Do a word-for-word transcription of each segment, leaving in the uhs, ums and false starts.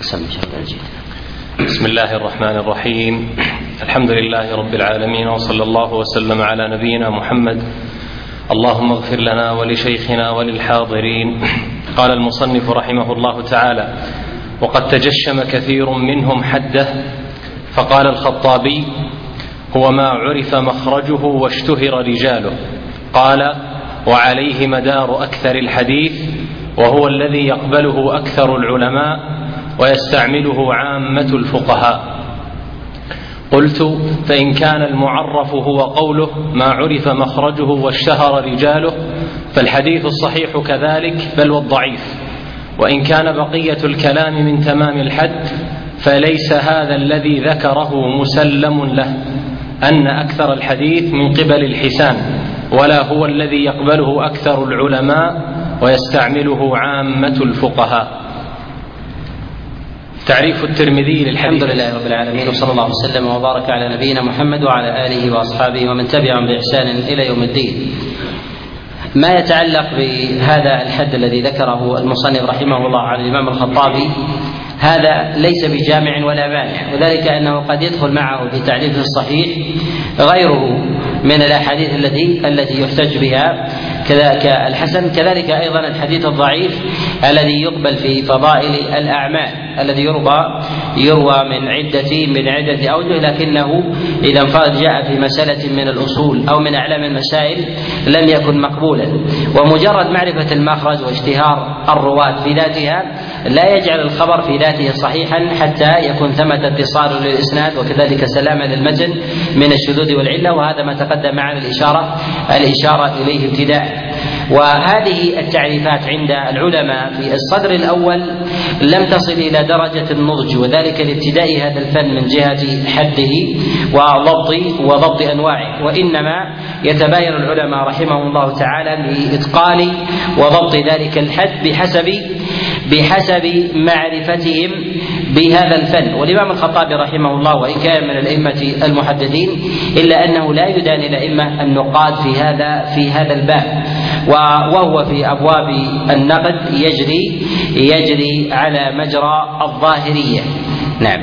بسم الله الرحمن الرحيم. الحمد لله رب العالمين، وصلى الله وسلم على نبينا محمد. اللهم اغفر لنا ولشيخنا وللحاضرين. قال المصنف رحمه الله تعالى: وقد تجشم كثير منهم حده، فقال الخطابي: هو ما عرف مخرجه واشتهر رجاله. قال: وعليه مدار أكثر الحديث، وهو الذي يقبله أكثر العلماء ويستعمله عامة الفقهاء. قلت: فإن كان المعرف هو قوله ما عرف مخرجه واشتهر رجاله فالحديث الصحيح كذلك، بل والضعيف. وإن كان بقية الكلام من تمام الحد فليس هذا الذي ذكره مسلم له، أن أكثر الحديث من قبل الحسان، ولا هو الذي يقبله أكثر العلماء ويستعمله عامة الفقهاء. تعريف الترمذي للحديث. الحمد لله رب العالمين، وصلى الله وسلم وبارك على نبينا محمد وعلى آله وأصحابه ومن تبعهم بإحسان إلى يوم الدين. ما يتعلق بهذا الحد الذي ذكره المصنف رحمه الله عن الإمام الخطابي، هذا ليس بجامع ولا مانع، وذلك أنه قد يدخل معه في تعريف الصحيح غيره من الأحاديث التي التي يحتج بها، كذلك الحسن، كذلك أيضا الحديث الضعيف الذي يقبل في فضائل الأعمال، الذي يروى يروى من عدة من عدة أوجه، لكنه إذا انفرد جاء في مسألة من الأصول أو من أعلام المسائل لم يكن مقبولا. ومجرد معرفة المخرج واشتهار الرواة في ذاتها لا يجعل الخبر في ذاته صحيحا حتى يكون ثمة اتصال للإسناد، وكذلك سلامة للمتن من الشذوذ والعلة، وهذا ما تقدم معنا الإشارة الإشارة إليه ابتداء. وهذه التعريفات عند العلماء في الصدر الأول لم تصل إلى درجة النضج، وذلك لابتداء هذا الفن من جهة حده وضبط وضبط أنواعه، وإنما يتباين العلماء رحمهم الله تعالى بإتقان وضبط ذلك الحد بحسب بحسب معرفتهم بهذا الفن. والإمام الخطابي رحمه الله وإن كان من الأئمة المحدثين إلا أنه لا يداني الأئمة النقاد في هذا في هذا الباب، وهو في أبواب النقد يجري يجري على مجرى الظاهرية. نعم.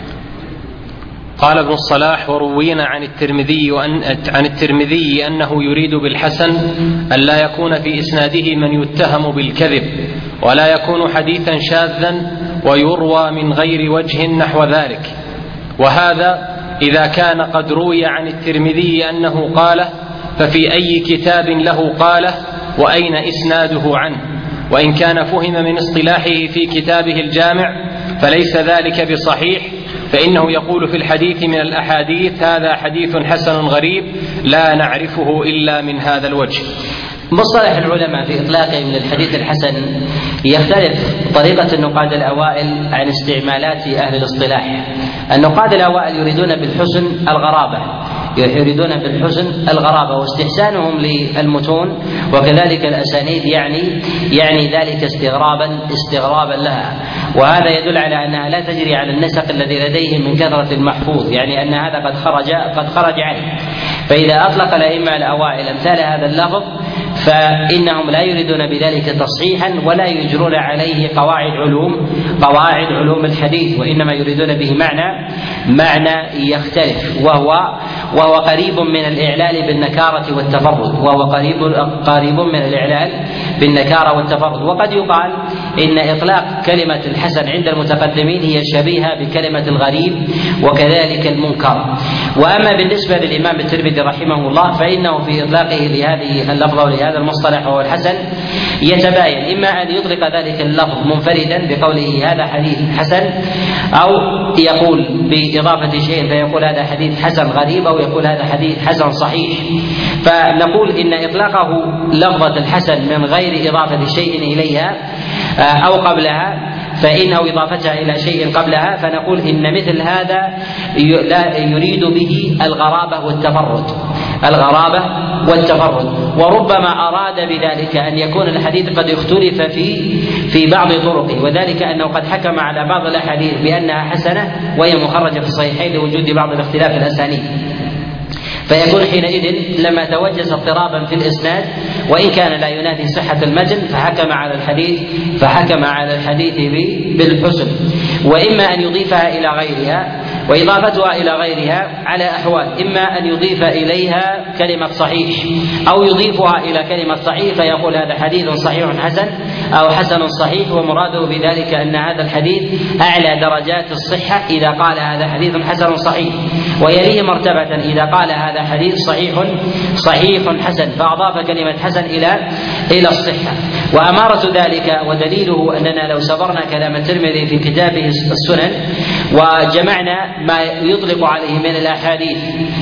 قال ابن الصلاح: وروينا عن الترمذي وأن عن الترمذي أنه يريد بالحسن أن لا يكون في إسناده من يتهم بالكذب، ولا يكون حديثا شاذا ويروى من غير وجه نحو ذلك. وهذا إذا كان قد روي عن الترمذي أنه قاله، ففي أي كتاب له قاله وأين إسناده عنه؟ وإن كان فهم من اصطلاحه في كتابه الجامع فليس ذلك بصحيح، فإنه يقول في الحديث من الأحاديث: هذا حديث حسن غريب لا نعرفه إلا من هذا الوجه. مصطلح العلماء في إطلاقهم للحديث الحسن يختلف طريقة النقاد الأوائل عن استعمالات أهل الاصطلاح. النقاد الأوائل يريدون بالحسن الغرابة، يريدون بالحسن الغرابة واستحسانهم للمتون وكذلك الأسانيد يعني يعني ذلك استغرابا استغرابا لها، وهذا يدل على أنها لا تجري على النسق الذي لديهم من كثرة المحفوظ، يعني أن هذا قد خرج قد خرج عنه. فإذا أطلق الأئمة الأوائل أمثال هذا اللفظ فإنهم لا يريدون بذلك تصحيحا ولا يجرون عليه قواعد علوم قواعد علوم الحديث، وإنما يريدون به معنى معنى يختلف، وهو وهو قريب من الإعلال بالنكارة والتفرد وهو قريب قريب من الإعلال بالنكارة والتفرد. وقد يقال إن إطلاق كلمة الحسن عند المتقدمين هي شبيهة بكلمة الغريب وكذلك المنكر. وأما بالنسبة للإمام الترمذي رحمه الله فإنه في إطلاقه لهذه اللفظة ولهذا المصطلح وهو الحسن يتباين، إما أن يطلق ذلك اللفظ منفردا بقوله هذا حديث حسن، أو يقول بإضافة شيء فيقول هذا حديث حسن غريب، أو يقول هذا حديث حسن صحيح. فنقول إن إطلاقه لفظة الحسن من غير إضافة شيء إليها أو قبلها فإنه إضافتها إلى شيء قبلها، فنقول إن مثل هذا لا يريد به الغرابة والتفرد الغرابة والتفرد وربما أراد بذلك أن يكون الحديث قد اختلف في في بعض طرقه، وذلك أنه قد حكم على بعض الأحاديث بأنها حسنة وهي مخرجة في الصحيحين لوجود بعض الاختلاف الأسانيد، فيكون حينئذ لما توجس اضطرابا في الإسناد وإن كان لا ينافي صحة المتن فحكم على الحديث فحكم على الحديث بالحسن. وإما أن يضيفها إلى غيرها، وإضافتها إلى غيرها على أحوال: إما أن يضيف إليها كلمة صحيح أو يضيفها إلى كلمة صحيح فيقول هذا حديث صحيح حسن أو حسن صحيح، ومراده بذلك أن هذا الحديث أعلى درجات الصحة إذا قال هذا حديث حسن صحيح، ويليه مرتبة إذا قال هذا حديث صحيح صحيح حسن فأضاف كلمة حسن إلى إلى الصحة. وأمارة ذلك ودليله أننا لو سبرنا كلام الترمذي في كتابه السنن وجمعنا ما يطلق عليه من الأحاديث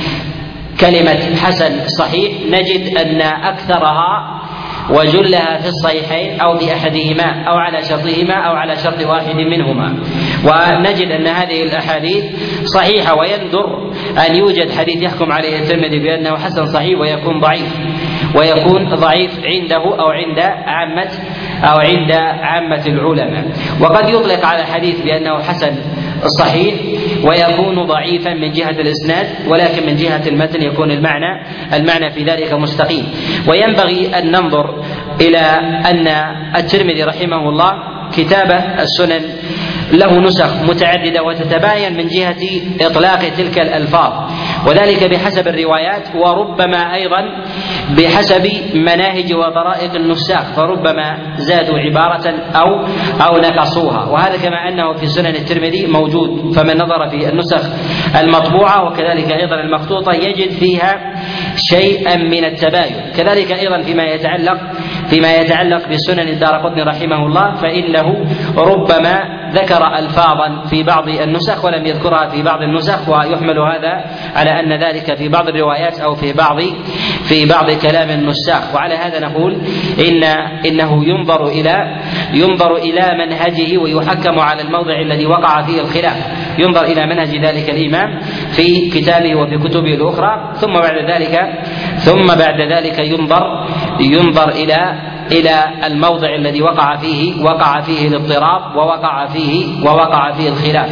كلمة حسن صحيح نجد أن أكثرها وجلها في الصحيحين أو في أحدهما أو على شرطهما أو على شرط واحد منهما، ونجد أن هذه الأحاديث صحيحة، ويندر أن يوجد حديث يحكم عليه الترمذي بأنه حسن صحيح ويكون ضعيف ويكون ضعيف عنده أو عند عامة أو عند عامة العلماء. وقد يطلق على الحديث بأنه حسن صحيح ويكون ضعيفا من جهة الإسناد، ولكن من جهة المتن يكون المعنى المعنى في ذلك مستقيم. وينبغي أن ننظر إلى أن الترمذي رحمه الله كتابه السنن له نسخ متعددة وتتباين من جهة إطلاق تلك الألفاظ، وذلك بحسب الروايات وربما أيضا بحسب مناهج وطرائق النساخ، فربما زادوا عبارة أو أو نقصوها، وهذا كما أنه في سنن الترمذي موجود، فمن نظر في النسخ المطبوعة وكذلك أيضا المخطوطة يجد فيها شيئا من التباين. كذلك أيضا فيما يتعلق فيما يتعلق بسنن الدارقطني رحمه الله فإنه ربما ذكر ألفاظا في بعض النسخ ولم يذكرها في بعض النسخ، ويحمل هذا على أن ذلك في بعض الروايات أو في بعض في بعض كلام النساخ. وعلى هذا نقول إن إنه ينظر إلى ينظر إلى منهجه ويحكم على الموضع الذي وقع فيه الخلاف، ينظر إلى منهج ذلك الإمام في كتابه وفي كتبه الأخرى، ثم بعد ذلك ثم بعد ذلك ينظر ينظر إلى إلى الموضع الذي وقع فيه وقع فيه الاضطراب ووقع فيه ووقع فيه الخلاف.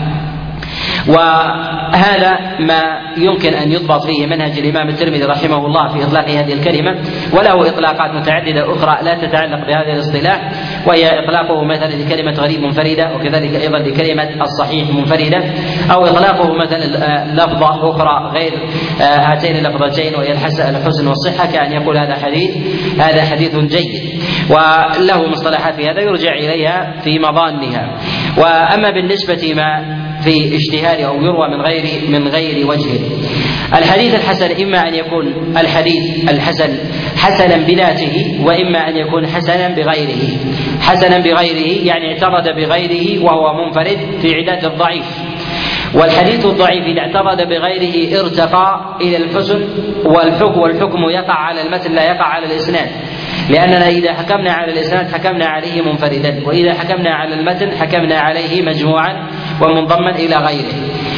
وهذا ما يمكن أن يضبط فيه منهج الإمام الترمذي رحمه الله في إطلاق هذه الكلمة، وله إطلاقات متعددة أخرى لا تتعلق بهذا الاصطلاح، وهي إطلاقه مثلا لكلمة غريب منفردة، وكذلك أيضا لكلمة الصحيح منفردة، أو إطلاقه مثلا لفظة أخرى غير هاتين اللفظتين وهي الحسن والصحة، كأن يقول هذا حديث هذا حديث جيد، وله مصطلحات في هذا يرجع إليها في مظانها. وأما بالنسبة ما في اشتهار أو يروى من غير من غير وجه، الحديث الحسن إما أن يكون الحديث الحسن حسنا بذاته، وإما أن يكون حسنا بغيره. حسنا بغيره يعني اعترض بغيره وهو منفرد في عداد الضعيف، والحديث الضعيف إذا اعترض بغيره ارتقى إلى الحسن، والحكم والحكم يقع على المتن لا يقع على الإسناد، لأننا إذا حكمنا على الإسناد حكمنا عليه منفردا، وإذا حكمنا على المتن حكمنا عليه مجموعا ومنضما إلى غيره.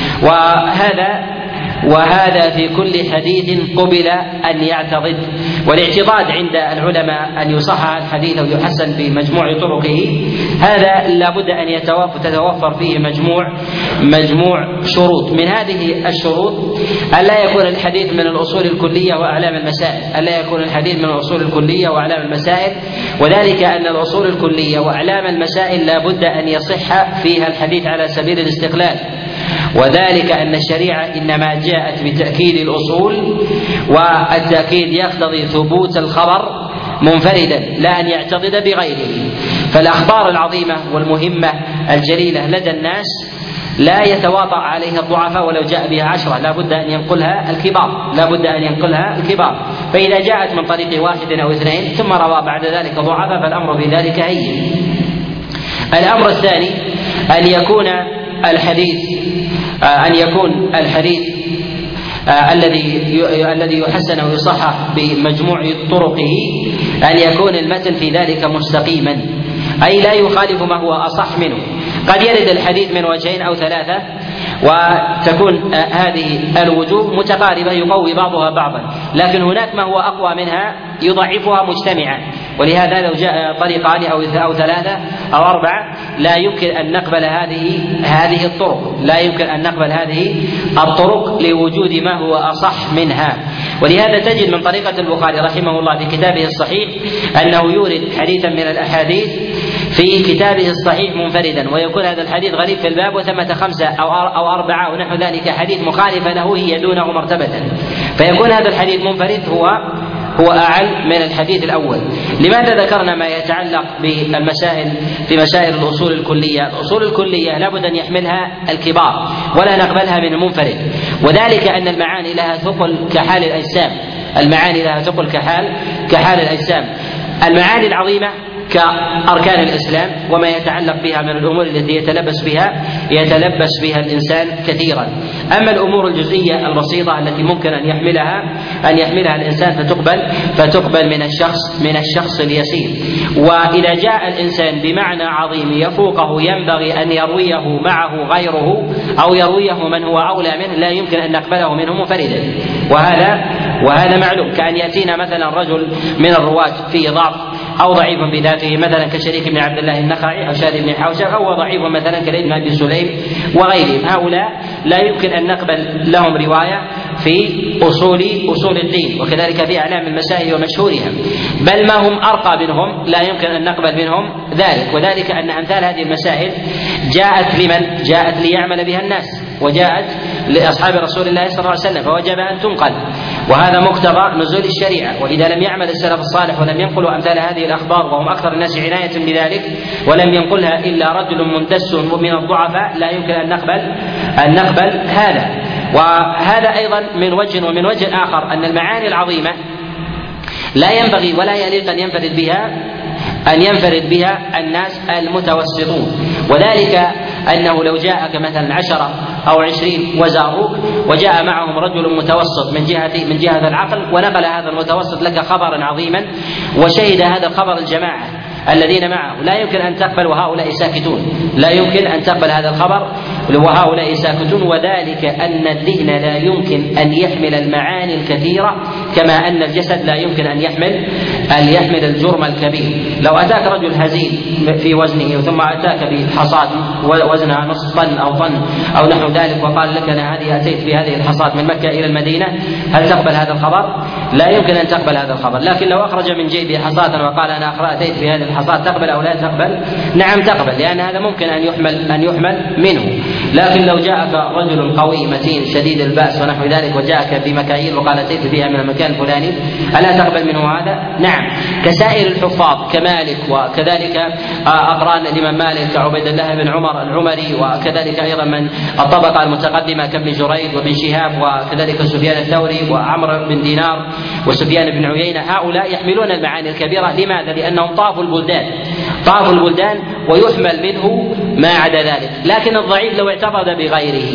وهذا وهذا في كل حديث قبل أن يعتضد، والاعتضاد عند العلماء أن يصحح الحديث أو يحسن بمجموع طرقه، هذا لابد أن يتوفر فيه مجموع مجموع شروط. من هذه الشروط أن لا يكون الحديث من الأصول الكلية وأعلام المسائل، أن لا يكون الحديث من الأصول الكلية وأعلام المسائل، وذلك أن الأصول الكلية وأعلام المسائل لابد أن يصح فيها الحديث على سبيل الاستقلال، وذلك أن الشريعة إنما جاءت بتأكيد الأصول، والتأكيد يقتضي ثبوت الخبر منفردا لا أن يعتضد بغيره. فالأخبار العظيمة والمهمة الجليلة لدى الناس لا يتواطأ عليها الضعفاء ولو جاء بها عشرة، لا بد أن ينقلها الكبار لا بد أن ينقلها الكبار فإذا جاءت من طريق واحد أو اثنين ثم روى بعد ذلك ضعفاء فالأمر في ذلك هين. الأمر الثاني أن يكون الحديث أن يكون الحديث الذي الذي يحسن ويصحح بمجموع طرقه أن يكون المتن في ذلك مستقيما، أي لا يخالف ما هو أصح منه. قد يرد الحديث من وجهين أو ثلاثة وتكون هذه الوجوه متقاربة يقوي بعضها بعضا، لكن هناك ما هو أقوى منها يضعفها مجتمعا، ولهذا لو جاء طريقان أو أو ثلاثة أو أربعة لا يمكن أن نقبل هذه هذه الطرق لا يمكن أن نقبل هذه الطرق لوجود ما هو أصح منها. ولهذا تجد من طريقة البخاري رحمه الله في كتابه الصحيح أنه يورد حديثا من الأحاديث في كتابه الصحيح منفردا، ويكون هذا الحديث غريب في الباب وثمة خمسة أو أو أربعة أو نحو ذلك حديث مخالفة له هي دونه مرتبة، فيكون هذا الحديث منفرد هو هو أعل من الحديث الأول. لماذا ذكرنا ما يتعلق بالمسائل في مسائل الأصول الكلية؟ الأصول الكلية لابد أن يحملها الكبار ولا نقبلها من المنفرد، وذلك أن المعاني لها ثقل كحال الأجسام، المعاني لها ثقل كحال كحال الأجسام. المعاني العظيمة كأركان الإسلام وما يتعلق بها من الأمور التي يتلبس بها يتلبس بها الإنسان كثيرا. أما الأمور الجزئية البسيطة التي ممكن أن يحملها أن يحملها الإنسان فتقبل فتقبل من الشخص من الشخص اليسير. وإذا جاء الإنسان بمعنى عظيم يفوقه ينبغي أن يرويه معه غيره أو يرويه من هو أولى منه، لا يمكن أن نقبله منه منفردا، وهذا وهذا معلوم. كأن يأتينا مثلا رجل من الرواة فيه ضعف أو ضعيف بذاته مثلا كشريك بن عبد الله النخعي أو شاد بن حوشب، أو ضعيف مثلا كابن أبي سليم وغيرهم، هؤلاء لا يمكن أن نقبل لهم رواية في أصول أصول الدين، وكذلك في أعلام المسائل ومشهورها، بل ما هم أرقى منهم لا يمكن أن نقبل منهم ذلك. وذلك أن أمثال هذه المسائل جاءت لمن؟ جاءت ليعمل بها الناس، وجاءت لأصحاب رسول الله صلى الله عليه وسلم، فوجب أن تنقل، وهذا مقتضى نزول الشريعة. وإذا لم يعمل السلف الصالح ولم ينقلوا أمثال هذه الأخبار وهم أكثر الناس عناية بذلك ولم ينقلها إلا رجل مندس من الضعفاء، لا يمكن أن نقبل أن نقبل هذا. وهذا أيضا من وجه، ومن وجه آخر أن المعاني العظيمة لا ينبغي ولا يليق أن ينفرد بها أن ينفرد بها الناس المتوسطون، وذلك أنه لو جاءك مثلا عشرة أو عشرين وزاروك وجاء معهم رجل متوسط من جهة من جهة العقل ونقل هذا المتوسط لك خبرا عظيما وشهد هذا الخبر الجماعة الذين معه، لا يمكن أن تقبل وهؤلاء ساكتون، لا يمكن أن تقبل هذا الخبر وهؤلاء ساكتون. وذلك أن الذهن لا يمكن أن يحمل المعاني الكثيرة كما أن الجسد لا يمكن أن يحمل أن يحمل الجرم الكبير. لو أتاك رجل هزيل في وزنه ثم أتاك بحصاد وزنها نصف طن أو طن أو نحو ذلك وقال لك أنا هذه أتيت بهذه الحصاد من مكة إلى المدينة، هل تقبل هذا الخبر؟ لا يمكن أن تقبل هذا الخبر. لكن لو أخرج من جيبه حصادا وقال أنا أتيت بهذه الحصاد، تقبل أو لا تقبل؟ نعم تقبل، لأن هذا ممكن أن يحمل أن يحمل منه. لكن لو جاءك رجل قوي متين شديد البأس ونحو ذلك وجاءك بمكاييل وقال أتيت بها من المكان الفلاني، ألا تقبل منه هذا؟ نعم. كسائر الحفاظ كمالك وكذلك أقران الإمام مالك كعبيد الله بن عمر العمري، وكذلك أيضا من الطبقة المتقدمة كابن جريج وابن شهاب وكذلك سفيان الثوري وعمرو بن دينار وسفيان بن عيينة، هؤلاء يحملون المعاني الكبيرة. لماذا؟ لأنهم طافوا البلدان طافوا البلدان ويحمل منه ما عدا ذلك. لكن الضعيف لو اعتقد بغيره،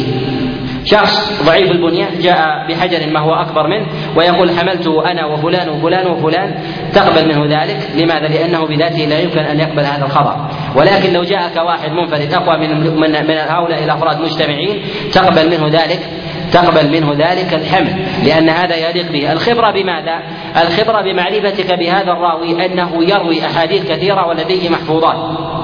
شخص ضعيف البنية جاء بحجر ما هو أكبر منه ويقول حملته أنا وفلان وفلان وفلان، تقبل منه ذلك. لماذا؟ لأنه بذاته لا يمكن أن يقبل هذا الخبر. ولكن لو جاءك واحد منفرد أقوى من من, من هؤلاء الأفراد مجتمعين، تقبل منه ذلك تقبل منه ذلك الحمل، لأن هذا يليق به. الخبرة بماذا؟ الخبرة بمعرفتك بهذا الراوي أنه يروي أحاديث كثيرة ولديه محفوظات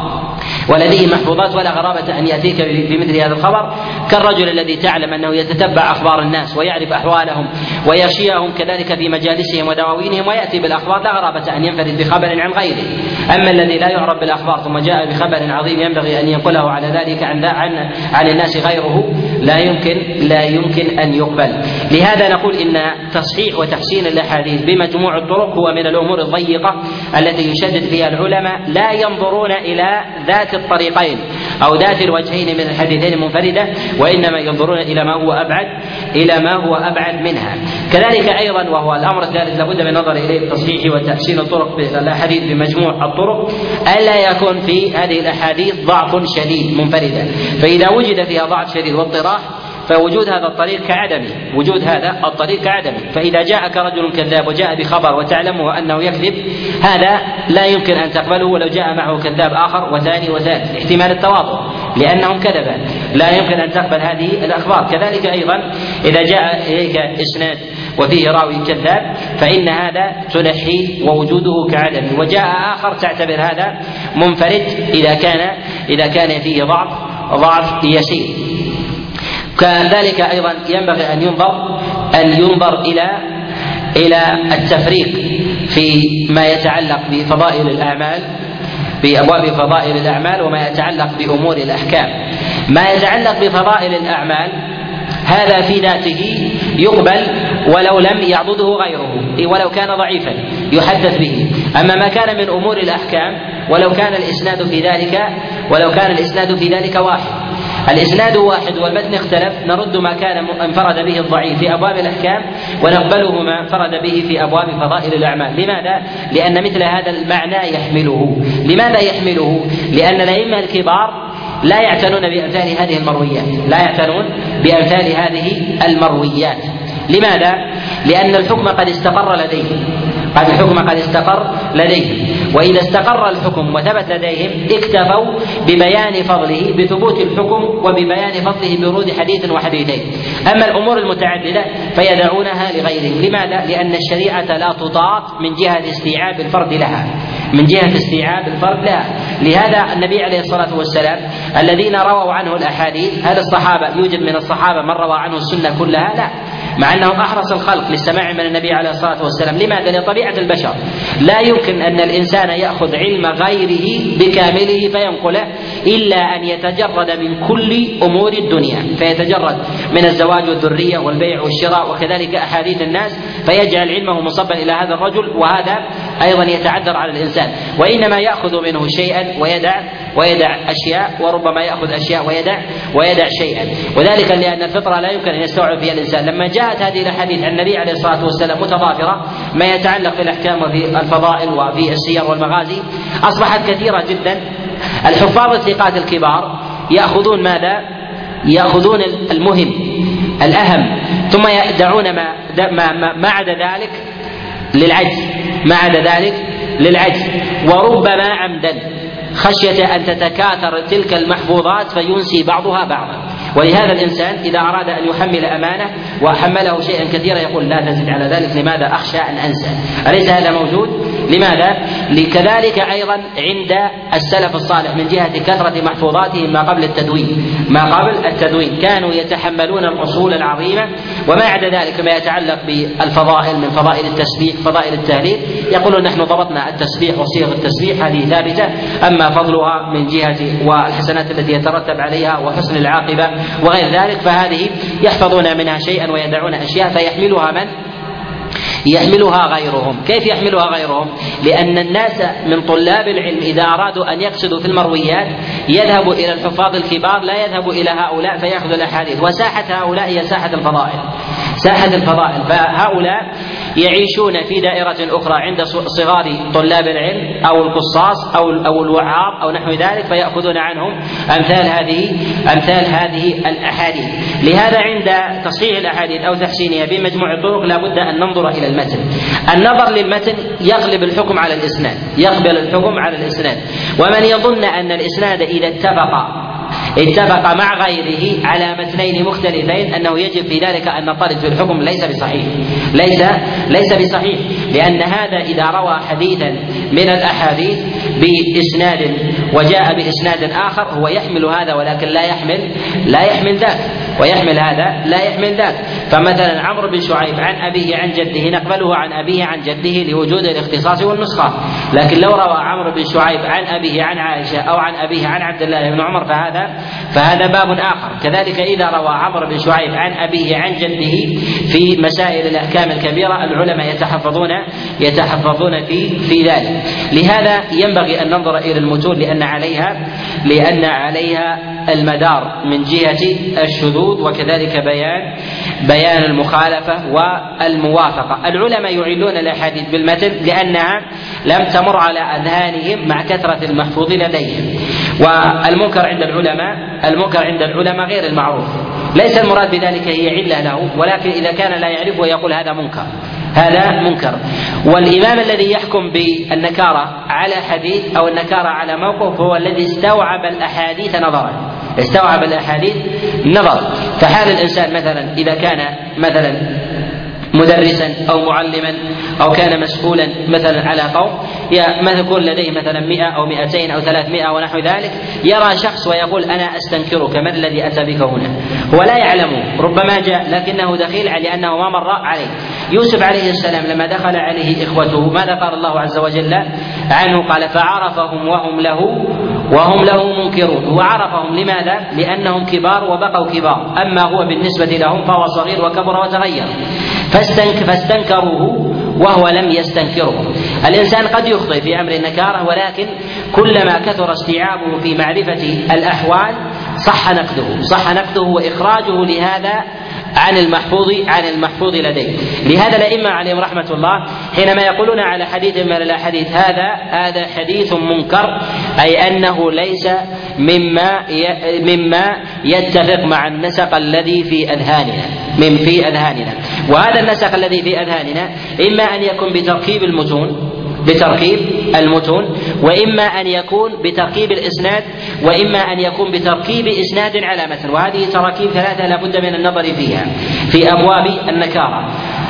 ولديه محفوظات ولا غرابة أن يأتيك بمثل هذا الخبر، كالرجل الذي تعلم أنه يتتبع أخبار الناس ويعرف أحوالهم ويغشيهم كذلك في مجالسهم ودواوينهم ويأتي بالأخبار، لا غرابة أن ينفرد بخبر عن غيره. أما الذي لا يعرف بالأخبار ثم جاء بخبر عظيم ينبغي أن ينقله على ذلك عن عن, عن الناس غيره، لا يمكن لا يمكن أن يقبل. لهذا نقول إن تصحيح وتحسين الأحاديث بمجموع الطرق هو من الأمور الضيقة التي يشدد فيها العلماء، لا ينظرون إلى ذات الطريقين أو ذات الوجهين من الحديثين المنفردة، وإنما ينظرون إلى ما هو أبعد إلى ما هو أبعد منها. كذلك أيضا وهو الأمر الثالث لابد من النظر إليه التصحيح وتحسين الطرق بالأحاديث بمجموع الطرق، ألا يكون في هذه الأحاديث ضعف شديد منفردة، فإذا وجد فيها ضعف شديد واضطراب فوجود هذا الطريق كعدمه وجود هذا الطريق كعدمه. فإذا جاءك رجل كذاب وجاء بخبر وتعلمه أنه يكذب، هذا لا يمكن أن تقبله ولو جاء معه كذاب آخر وثاني وثالث، احتمال التواطؤ لأنهم كذبا، لا يمكن أن تقبل هذه الأخبار. كذلك أيضا إذا جاء إليك إسناد وفيه راوي كذاب فإن هذا تنحيه ووجوده كعدم، وجاء آخر تعتبر هذا منفرد إذا كان إذا كان فيه ضعف ضعف يسير. كذلك أيضا ينبغي أن ينظر أن ينظر إلى إلى التفريق في ما يتعلق بفضائل الأعمال بأبواب فضائل الأعمال وما يتعلق بأمور الأحكام. ما يتعلق بفضائل الأعمال هذا في ذاته يقبل ولو لم يعضده غيره، ولو كان ضعيفا يحدث به. أما ما كان من أمور الأحكام ولو كان الإسناد في ذلك ولو كان الإسناد في ذلك واحد، الإسناد واحد والمتن اختلف، نرد ما كان انفرد به الضعيف في أبواب الأحكام ونقبله ما انفرد به في أبواب فضائل الأعمال. لماذا؟ لأن مثل هذا المعنى يحمله. لماذا يحمله؟ لأن الأئمة الكبار لا يعتنون بأمثال هذه المرويات، لا يعتنون بأمثال هذه المرويات. لماذا؟ لأن الحكم قد استقر لديهم، قد الحكم قد استقر لديهم، وإذا استقر الحكم وثبت لديهم اكتفوا ببيان فضله بثبوت الحكم وببيان فضله بورود حديث وحديثين. أما الأمور المتعددة فيدعونها لغيرهم. لماذا؟ لأن الشريعة لا تطاق من جهة استيعاب الفرد لها، من جهة استيعاب الفرد لها. لهذا النبي عليه الصلاة والسلام الذين رووا عنه الأحاديث، هل الصحابة يوجد من الصحابة من روى عنه السنة كلها؟ لا، مع أنهم أحرص الخلق للسماع من النبي عليه الصلاة والسلام. لماذا؟ لطبيعة البشر، لا يمكن أن الإنسان يأخذ علم غيره بكامله فينقله إلا أن يتجرد من كل أمور الدنيا، فيتجرد من الزواج والذرية والبيع والشراء وكذلك أحاديث الناس، فيجعل علمه مصبا إلى هذا الرجل، وهذا أيضا يتعذر على الإنسان. وإنما يأخذ منه شيئا ويدع ويدع أشياء، وربما يأخذ أشياء ويدع ويدع شيئا، وذلك لأن الفطرة لا يمكن أن يستوعب فيها الإنسان. لما جاءت هذه الأحاديث عن النبي عليه الصلاة والسلام متضافرة، ما يتعلق بالأحكام وفي الفضائل وفي السير والمغازي، أصبحت كثيرة جدا. الحفاظ الثقات الكبار يأخذون ماذا؟ يأخذون المهم الأهم، ثم يدعون ما ما ما عدا ذلك للعجز، ما عدا ذلك للعجز، وربما عمدا خشية أن تتكاثر تلك المحفوظات فينسي بعضها بعضا. ولهذا الإنسان إذا أراد أن يحمل أمانة وحمله شيئا كثيرا يقول لا تزد على ذلك، لماذا؟ أخشى أن أنسى. أليس هذا موجود؟ لماذا؟ لكذلك أيضا عند السلف الصالح من جهة كثرة محفوظاتهم ما قبل التدوين، ما قبل التدوين كانوا يتحملون الأصول العظيمة، وما عدا ذلك ما يتعلق بالفضائل من فضائل التسبيح، فضائل التهليل، يقولون نحن ضبطنا التسبيح وصيغ التسبيح هذه ثابتة، أما فضلها من جهة والحسنات التي يترتب عليها وحسن العاقبة وغير ذلك فهذه يحفظون منها شيئا ويدعون أشياء فيحملها من؟ يحملها غيرهم. كيف يحملها غيرهم؟ لأن الناس من طلاب العلم إذا أرادوا أن يقصدوا في المرويات يذهبوا إلى الحفاظ الكبار، لا يذهبوا إلى هؤلاء فيأخذوا الأحاديث. وساحة هؤلاء هي ساحة الفضائل، ساحة الفضائل، فهؤلاء يعيشون في دائرة أخرى عند صغار طلاب العلم أو القصاص أو أو الوعاظ أو نحو ذلك، فيأخذون عنهم أمثال هذه أمثال هذه الأحاديث. لهذا عند تصحيح الأحاديث أو تحسينها بمجموع الطرق لا بد أن ننظر إلى المتن. النظر للمتن يغلب الحكم على الإسناد، يقبل الحكم على الإسناد. ومن يظن أن الإسناد إذا اتفق اتفق مع غيره على متنين مختلفين أنه يجب في ذلك أن نطرد في الحكم ليس بصحيح، ليس ليس بصحيح، لأن هذا إذا روى حديثا من الأحاديث بإسناد وجاء بإسناد آخر هو يحمل هذا ولكن لا يحمل لا يحمل ذاك، ويحمل هذا لا يحمل ذاك. فمثلا عمرو بن شعيب عن أبيه عن جده نقبله عن أبيه عن جده لوجود الاختصاص والنسخة، لكن لو روى عمرو بن شعيب عن أبيه عن عائشة أو عن أبيه عن عبد الله بن عمر فهذا فهذا باب آخر. كذلك إذا روى عمرو بن شعيب عن أبيه عن جده في مسائل الأحكام الكبيرة العلماء يتحفظون يتحفظون في في ذلك. لهذا ينبغي أن ننظر إلى المتون لأن عليها لأن عليها المدار من جهة الشذوذ وكذلك بيان بيان المخالفة والموافقة. العلماء يعلون الأحاديث بالمتن لأنها لم تمر على أذهانهم مع كثرة المحفوظ لديهم. والمنكر عند العلماء المنكر عند العلماء غير المعروف، ليس المراد بذلك هي علة له، ولكن إذا كان لا يعرف ويقول هذا منكر هذا منكر. والإمام الذي يحكم بالنكارة على حديث أو النكارة على موقف هو الذي استوعب الأحاديث نظرا، استوعب الأحاديث نظر. فحال الإنسان مثلا إذا كان مثلا مدرسا أو معلما أو كان مسؤولا مثلا على قوم، مثلا يكون لديه مثلا مئة أو مئتين أو ثلاثمائة ونحو ذلك، يرى شخص ويقول أنا أستنكرك، من الذي أتى بك هنا؟ هو لا يعلم، ربما جاء لكنه دخيل لأنه ما مر عليه. يوسف عليه السلام لما دخل عليه إخوته ماذا قال الله عز وجل عنه؟ قال فعرفهم وهم له وهم له منكرون. وعرفهم لماذا؟ لأنهم كبار وبقوا كبار، أما هو بالنسبة لهم فهو صغير وكبر وتغير، فاستنكروه وهو لم يستنكره. الإنسان قد يخطئ في أمر النكارة، ولكن كلما كثر استيعابه في معرفة الأحوال صح نقده صح نقده وإخراجه لهذا عن المحفوظ عن المحفوظ لديه. لهذا الأئمة عليهم رحمة الله حينما يقولون على حديث من الأحاديث هذا هذا حديث منكر، أي أنه ليس مما مما يتفق مع النسق الذي في أذهاننا من في أذهاننا. وهذا النسق الذي في أذهاننا إما أن يكون بتركيب المتون بتركيب المتون وإما أن يكون بتركيب الإسناد، وإما أن يكون بتركيب إسناد على متن. وهذه تراكيب ثلاثة لا بد من النظر فيها في أبواب النكارة.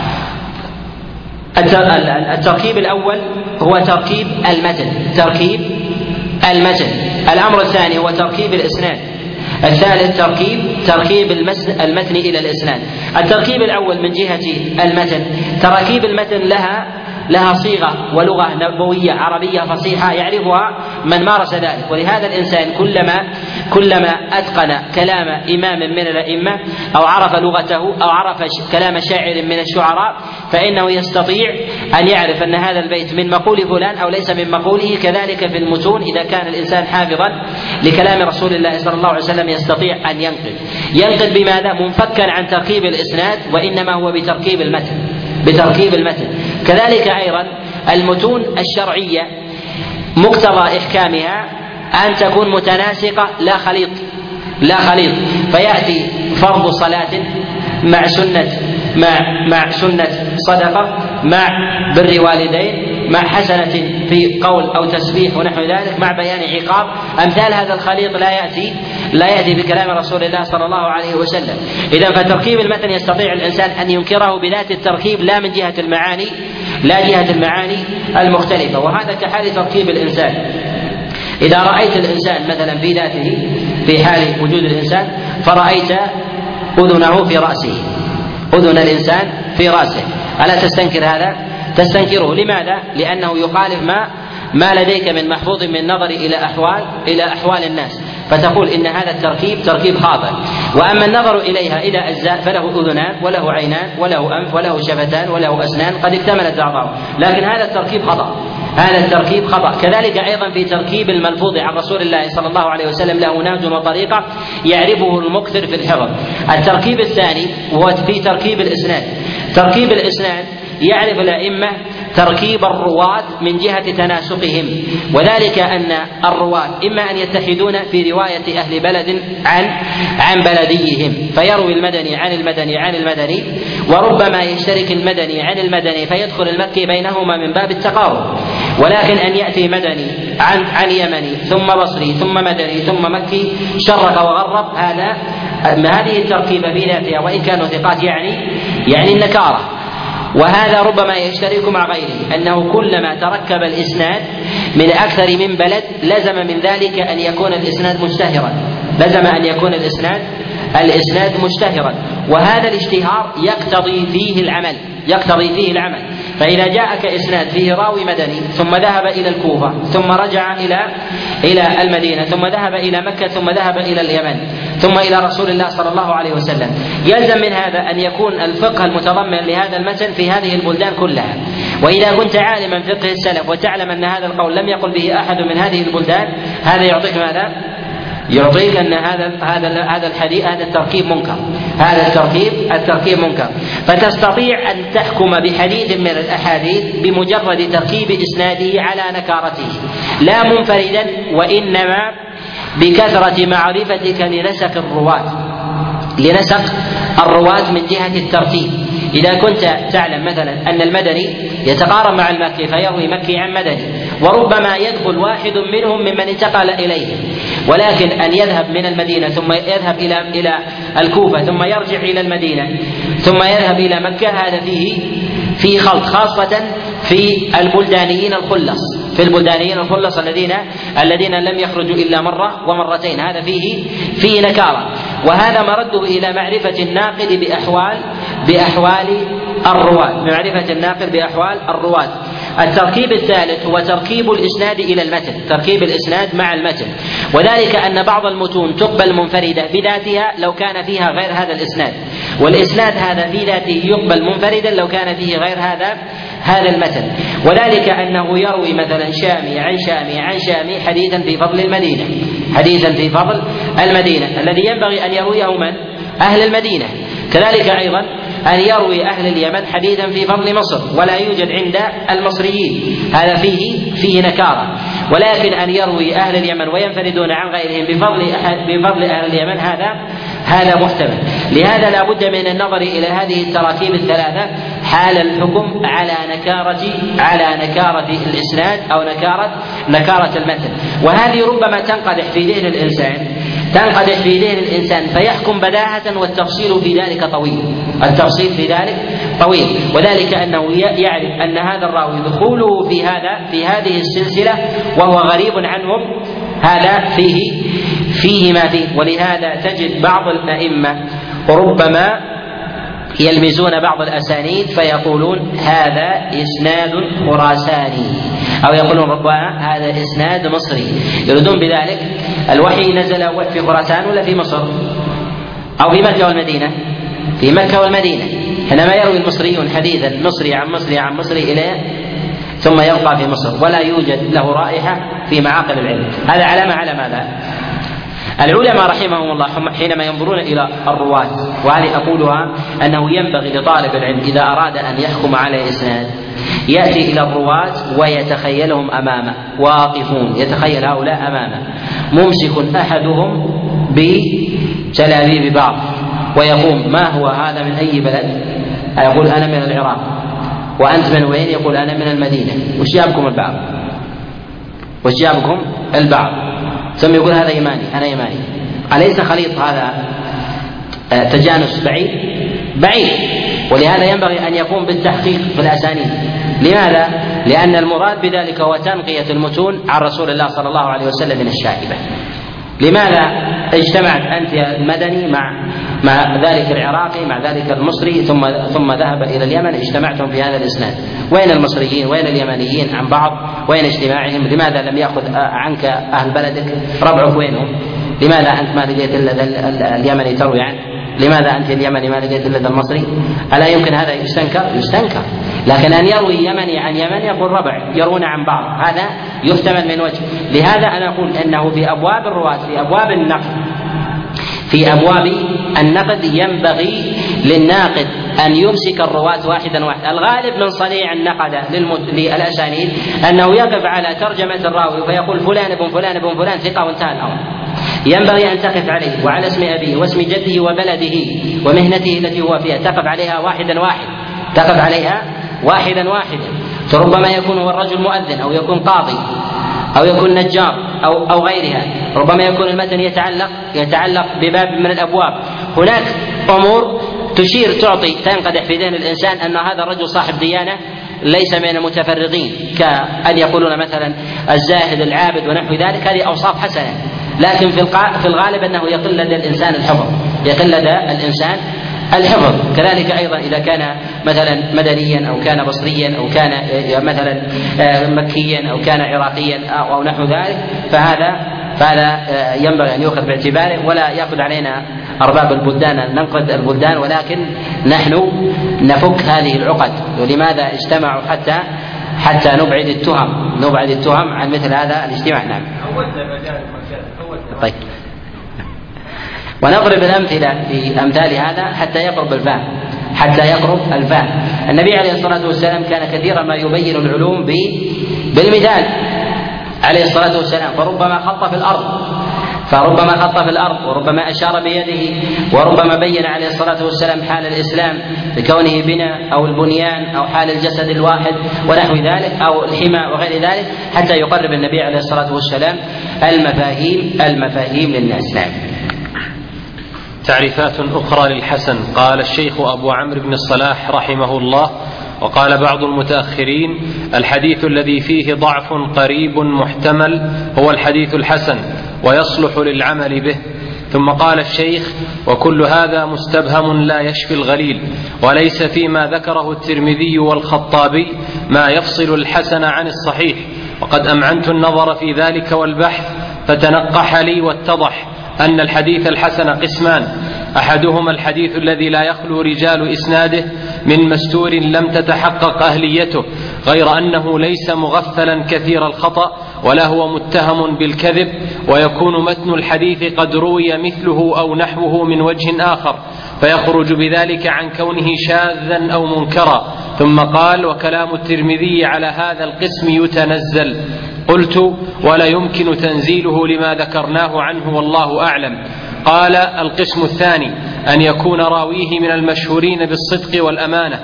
التركيب الأول هو تركيب المتن تركيب المتن الأمر الثاني هو تركيب الإسناد، الثالث تركيب تركيب المتن إلى الإسناد. التركيب الأول من جهة المتن، تراكيب المتن لها لها صيغة ولغة نبوية عربية فصيحة يعرفها من مارس ذلك. ولهذا الإنسان كلما كلما أتقن كلام إمام من الأئمة أو عرف لغته أو عرف كلام شاعر من الشعراء فإنه يستطيع أن يعرف أن هذا البيت من مقول فلان أو ليس من مقوله. كذلك في المتون إذا كان الإنسان حافظا لكلام رسول الله صلى الله عليه وسلم يستطيع أن ينقل ينقل بماذا؟ منفكا عن تركيب الإسناد، وإنما هو بتركيب المتن بتركيب المتن. كذلك أيضا المتون الشرعية مقتضى إحكامها أن تكون متناسقة لا خليط لا خليط فيأتي فرض صلاة مع سنة مع مع سنة صدقة مع بر والدين مع حسنة في قول أو تسبيح ونحو ذلك مع بيان عقاب. أمثال هذا الخليط لا يأتي لا يأتي بكلام رسول الله صلى الله عليه وسلم. إذا فتركيب المتن يستطيع الإنسان أن ينكره بذات التركيب لا من جهة المعاني لا جهة المعاني المختلفة. وهذا كحال تركيب الإنسان. إذا رأيت الإنسان مثلا في ذاته في حال وجود الإنسان فرأيت أذنه في رأسه أذن الإنسان في رأسه، ألا تستنكر هذا؟ تستنكره. لماذا؟ لأنه يخالف ما ما لديك من محفوظ من نظر إلى أحوال إلى أحوال الناس، فتقول إن هذا التركيب تركيب خاطئ. وأما النظر إليها إلى أجزاء فله أذنان وله عينان وله أنف وله شفتان وله أسنان قد اكتملت أعضاؤه، لكن هذا التركيب خطأ هذا التركيب خطأ. كذلك أيضا في تركيب الملفوظ عن رسول الله صلى الله عليه وسلم له نهج وطريقة يعرفه المكثر في الحفظ. التركيب الثاني هو في تركيب الإسناد. تركيب الإسناد يعرف الأئمة تركيب الرواة من جهة تناسقهم، وذلك أن الرواة إما أن يتحدون في رواية أهل بلد عن عن بلديهم فيروي المدني عن المدني عن المدني، وربما يشترك المدني عن المدني فيدخل المكي بينهما من باب التقارب. ولكن أن يأتي مدني عن عن يمني ثم بصري ثم مدني ثم مكي شرق وغرب، هذا هذه التركيبة في ذاتها وإن كانوا ثقات يعني يعني النكارة. وهذا ربما يشترك مع غيره أنه كلما تركب الإسناد من أكثر من بلد لزم من ذلك أن يكون الإسناد مشتهرا لزم أن يكون الإسناد الإسناد مشتهرا وهذا الاشتهار يقتضي فيه العمل يقتضي فيه العمل. فإذا جاءك إسناد فيه راوي مدني ثم ذهب إلى الكوفة ثم رجع إلى إلى المدينة ثم ذهب إلى مكة ثم ذهب إلى اليمن ثم إلى رسول الله صلى الله عليه وسلم، يلزم من هذا أن يكون الفقه المتضمن لهذا المتن في هذه البلدان كلها. وإذا كنت عالما فقه السلف وتعلم أن هذا القول لم يقل به أحد من هذه البلدان، هذا يعطيك ماذا؟ يعطيك أن هذا هذا هذا الحديث هذا التركيب منكر هذا التركيب التركيب منكر. فتستطيع أن تحكم بحديث من الأحاديث بمجرد تركيب إسناده على نكارته لا منفردا، وإنما بكثرة معرفتك لنسق الرواة لنسق الرواة من جهة الترتيب. إذا كنت تعلم مثلا أن المدني يتقارب مع المكي فيروي مكي عن مدني، وربما يدخل واحد منهم ممن انتقل إليه ولكن أن يذهب من المدينة ثم يذهب إلى إلى الكوفة ثم يرجع إلى المدينة ثم يذهب إلى مكة هذا فيه فيه خلط، خاصة في البلدانيين الخلص، في البلدانيين الخلص الذين الذين لم يخرجوا إلا مرة ومرتين، هذا فيه فيه نكارة، وهذا مرده إلى معرفة الناقد بأحوال بأحوال الرواة، بمعرفة الناقد بأحوال الرواة. التركيب الثالث هو تركيب الإسناد إلى المتن، تركيب الإسناد مع المتن، وذلك أن بعض المتون تقبل منفردة بذاتها لو كان فيها غير هذا الإسناد، والإسناد هذا في ذاته يقبل منفردا لو كان فيه غير هذا هذا المتن، وذلك أنه يروي مثلا شامي عن شامي عن شامي حديثا في فضل المدينة، حديثا في فضل المدينة الذي ينبغي أن يرويه من؟ أهل المدينة. كذلك أيضا أن يروي أهل اليمن حديثا في فضل مصر ولا يوجد عند المصريين، هذا فيه فيه نكارة، ولكن أن يروي أهل اليمن وينفردون عن غيرهم بفضل بفضل أهل اليمن هذا هذا محتمل. لهذا لا بد من النظر إلى هذه التراكيب الثلاثة حال الحكم على نكارة على نكارة الإسناد أو نكارة نكارة المتن، وهذه ربما تنقدح في ذهن الإنسان تنقدح في ذهن الإنسان فيحكم بداهة، والتفصيل في ذلك طويل، التفصيل في ذلك طويل، وذلك أنه يعرف أن هذا الراوي دخوله في هذا في هذه السلسلة وهو غريب عنهم هذا فيه فيه ما فيه. ولهذا تجد بعض الأئمة ربما يلمزون بعض الأسانيد فيقولون هذا إسناد خراساني، أو يقولون ربما هذا إسناد مصري، يريدون بذلك الوحي نزل في خراسان ولا في مصر أو في مكة والمدينة؟ في مكة والمدينة. حينما يروي المصريون حديثا مصري عن مصري عن مصري إليه ثم يبقى في مصر ولا يوجد له رائحة في معاقل العلم، هذا علامة على ماذا؟ العلماء رحمهم الله حينما ينظرون إلى الرواة، وهذه أقولها أنه ينبغي لطالب العلم إذا أراد أن يحكم على إسناد يأتي إلى الرواة ويتخيلهم أمامه واقفون، يتخيل هؤلاء أمامه ممسك أحدهم بجلابيب بعض ويقوم ما هو هذا من أي بلد؟ يقول أنا من العراق. وأنت من وين؟ يقول أنا من المدينة. وش جابكم البعض؟ وش جابكم البعض؟ ثم يقول هذا يماني أنا يماني. أليس خليط هذا تجانس بعيد؟ بعيد. ولهذا ينبغي أن يقوم بالتحقيق في الأسانيد. لماذا؟ لأن المراد بذلك هو تنقية المتون عن رسول الله صلى الله عليه وسلم من الشائبة. لماذا اجتمعت أنت المدني مع مع ذلك العراقي مع ذلك المصري ثم ثم ذهب إلى اليمن، اجتمعتم في هذا الإسناد؟ وين المصريين؟ وين اليمنيين عن بعض؟ وين اجتماعهم؟ لماذا لم يأخذ عنك أهل بلدك؟ ربعك وينهم؟ لماذا أنت ما لقيت إلا اليمني تروي عنه؟ لماذا أنت اليمني ما لقيت إلا المصري؟ ألا يمكن هذا يستنكر؟ يستنكر. لكن أن يروي يمني عن يمن يقول ربع يرون عن بعض، هذا يحتمل من وجه. لهذا أنا أقول أنه في أبواب الرواة في أبواب النقد في أبواب النقد ينبغي للناقد أن يمسك الرواة واحدا واحدا. الغالب من صنيع النقد للأسانيد أنه يقف على ترجمة الراوي فيقول فلان ابن فلان ابن فلان ثقة وانتهى الأمر. ينبغي أن تقف عليه وعلى اسم أبيه واسم جده وبلده ومهنته التي هو فيها، تقف عليها واحدا واحدا تقف عليها واحدا واحدا. فربما يكون هو الرجل مؤذن أو يكون قاضي أو يكون نجار أو أو غيرها، ربما يكون المتن يتعلق يتعلق بباب من الأبواب. هناك أمور تشير تعطي تنقدح في ذهن الإنسان أن هذا الرجل صاحب ديانة ليس من المتفرغين، كأن يقولون مثلا الزاهد العابد ونحو ذلك، هذه أوصاف حسنة، لكن في الغالب أنه يقل لدى الإنسان الحفظ يقل لدى الإنسان الحفظ. كذلك أيضا إذا كان مثلا مدنيا أو كان بصريا أو كان مثلا مكيا أو كان عراقيا أو نحو ذلك، فهذا فهذا ينبغي أن يؤخذ باعتباره، ولا يأخذ علينا أرباب البلدان أن ننقد البلدان، ولكن نحن نفك هذه العقد. ولماذا اجتمعوا حتى حتى نبعد التهم نبعد التهم عن مثل هذا الاجتماع. نعم. طيب، ونضرب الأمثلة في أمثال هذا حتى يقرب الفهم حتى يقرب الفهم. النبي عليه الصلاة والسلام كان كثيرا ما يبين العلوم بالمثال عليه الصلاة والسلام، فربما خط في الأرض فربما خط في الأرض وربما أشار بيده وربما بين عليه الصلاة والسلام حال الإسلام بكونه بناء أو البنيان أو حال الجسد الواحد ونحو ذلك أو الحمى وغير ذلك، حتى يقرب النبي عليه الصلاة والسلام المفاهيم المفاهيم للناس. نعم. تعريفات أخرى للحسن. قال الشيخ أبو عمرو بن الصلاح رحمه الله: وقال بعض المتأخرين: الحديث الذي فيه ضعف قريب محتمل هو الحديث الحسن ويصلح للعمل به. ثم قال الشيخ: وكل هذا مستبهم لا يشفي الغليل، وليس فيما ذكره الترمذي والخطابي ما يفصل الحسن عن الصحيح، وقد أمعنت النظر في ذلك والبحث فتنقح لي واتضح أن الحديث الحسن قسمان: أحدهما الحديث الذي لا يخلو رجال إسناده من مستور لم تتحقق أهليته، غير أنه ليس مغفلا كثير الخطأ ولا هو متهم بالكذب، ويكون متن الحديث قد روي مثله أو نحوه من وجه آخر، فيخرج بذلك عن كونه شاذا أو منكرا. ثم قال: وكلام الترمذي على هذا القسم يتنزل. قلت: ولا يمكن تنزيله لما ذكرناه عنه والله أعلم. قال: القسم الثاني أن يكون راويه من المشهورين بالصدق والأمانة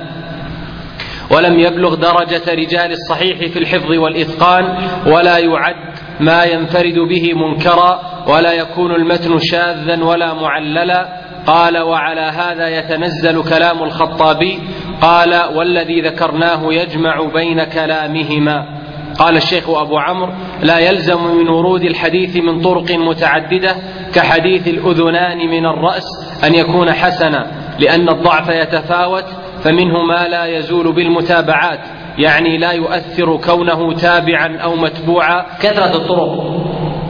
ولم يبلغ درجة رجال الصحيح في الحفظ والإتقان، ولا يعد ما ينفرد به منكرا، ولا يكون المتن شاذا ولا معللا. قال: وعلى هذا يتنزل كلام الخطابي. قال: والذي ذكرناه يجمع بين كلامهما. قال الشيخ أبو عمرو: لا يلزم من ورود الحديث من طرق متعددة كحديث الأذنان من الرأس أن يكون حسنا، لأن الضعف يتفاوت، فمنه ما لا يزول بالمتابعات، يعني لا يؤثر كونه تابعا أو متبوعا. كثرة الطرق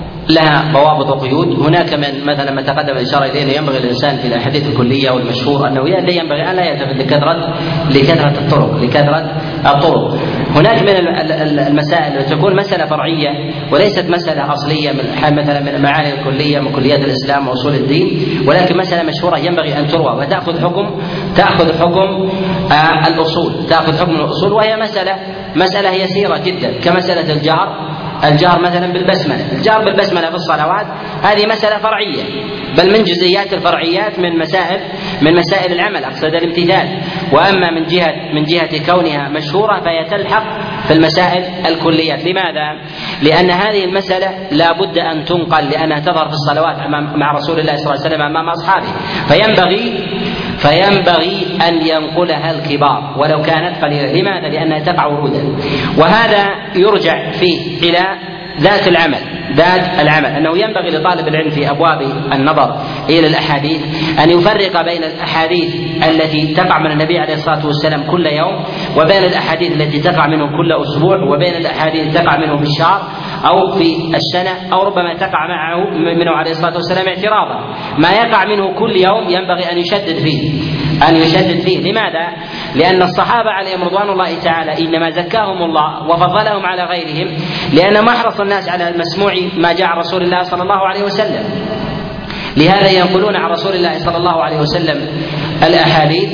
لها ضوابط وقيود. هناك من مثلا ما تقدم الإشارة إليه ينبغي الإنسان في الأحاديث الكلية والمشهور أنه ينبغي أن لا يلتفت لكثرة لكثرة الطرق لكثرة الطرق. هناك من المسائل تكون مسألة فرعية وليست مسألة أصلية من مثلا من المعاني الكلية من كليات الإسلام وأصول الدين، ولكن مسألة مشهورة ينبغي أن تروى وتأخذ حكم تأخذ حكم آه الأصول تأخذ حكم الأصول، وهي مسألة مسألة يسيرة جدا كمسألة الجهر الجهر مثلا بالبسملة. الجهر بالبسملة في الصلوات هذه مسألة فرعية، بل من جزئيات الفرعيات من مسائل من مسائل العمل، أقصد الامتثال. وأما من جهة من جهة كونها مشهورة فهي تلحق في المسائل الكليات. لماذا؟ لأن هذه المسألة لا بد أن تنقل، لأنها تظهر في الصلوات مع رسول الله صلى الله عليه وسلم أمام أصحابه، فينبغي فينبغي أن ينقلها الكبار ولو كانت قليلة. لماذا؟ لأنها تقع ورودا، وهذا يرجع فيه إلى ذات العمل ذات العمل أنه ينبغي لطالب العلم في أبواب النظر إلى الأحاديث أن يفرق بين الأحاديث التي تقع من النبي عليه الصلاة والسلام كل يوم، وبين الأحاديث التي تقع منه كل أسبوع، وبين الأحاديث تقع منه في الشهر أو في السنة، أو ربما تقع معه منه عليه الصلاة والسلام اعتراضا. ما يقع منه كل يوم ينبغي أن يشدد فيه أن يشدد فيه. لماذا؟ لأن الصحابة عليهم رضوان الله تعالى إنما زكاهم الله وفضلهم على غيرهم لأن ما أحرص الناس على المسموع ما جاء عن رسول الله صلى الله عليه وسلم. لهذا ينقلون عن رسول الله صلى الله عليه وسلم الأحاديث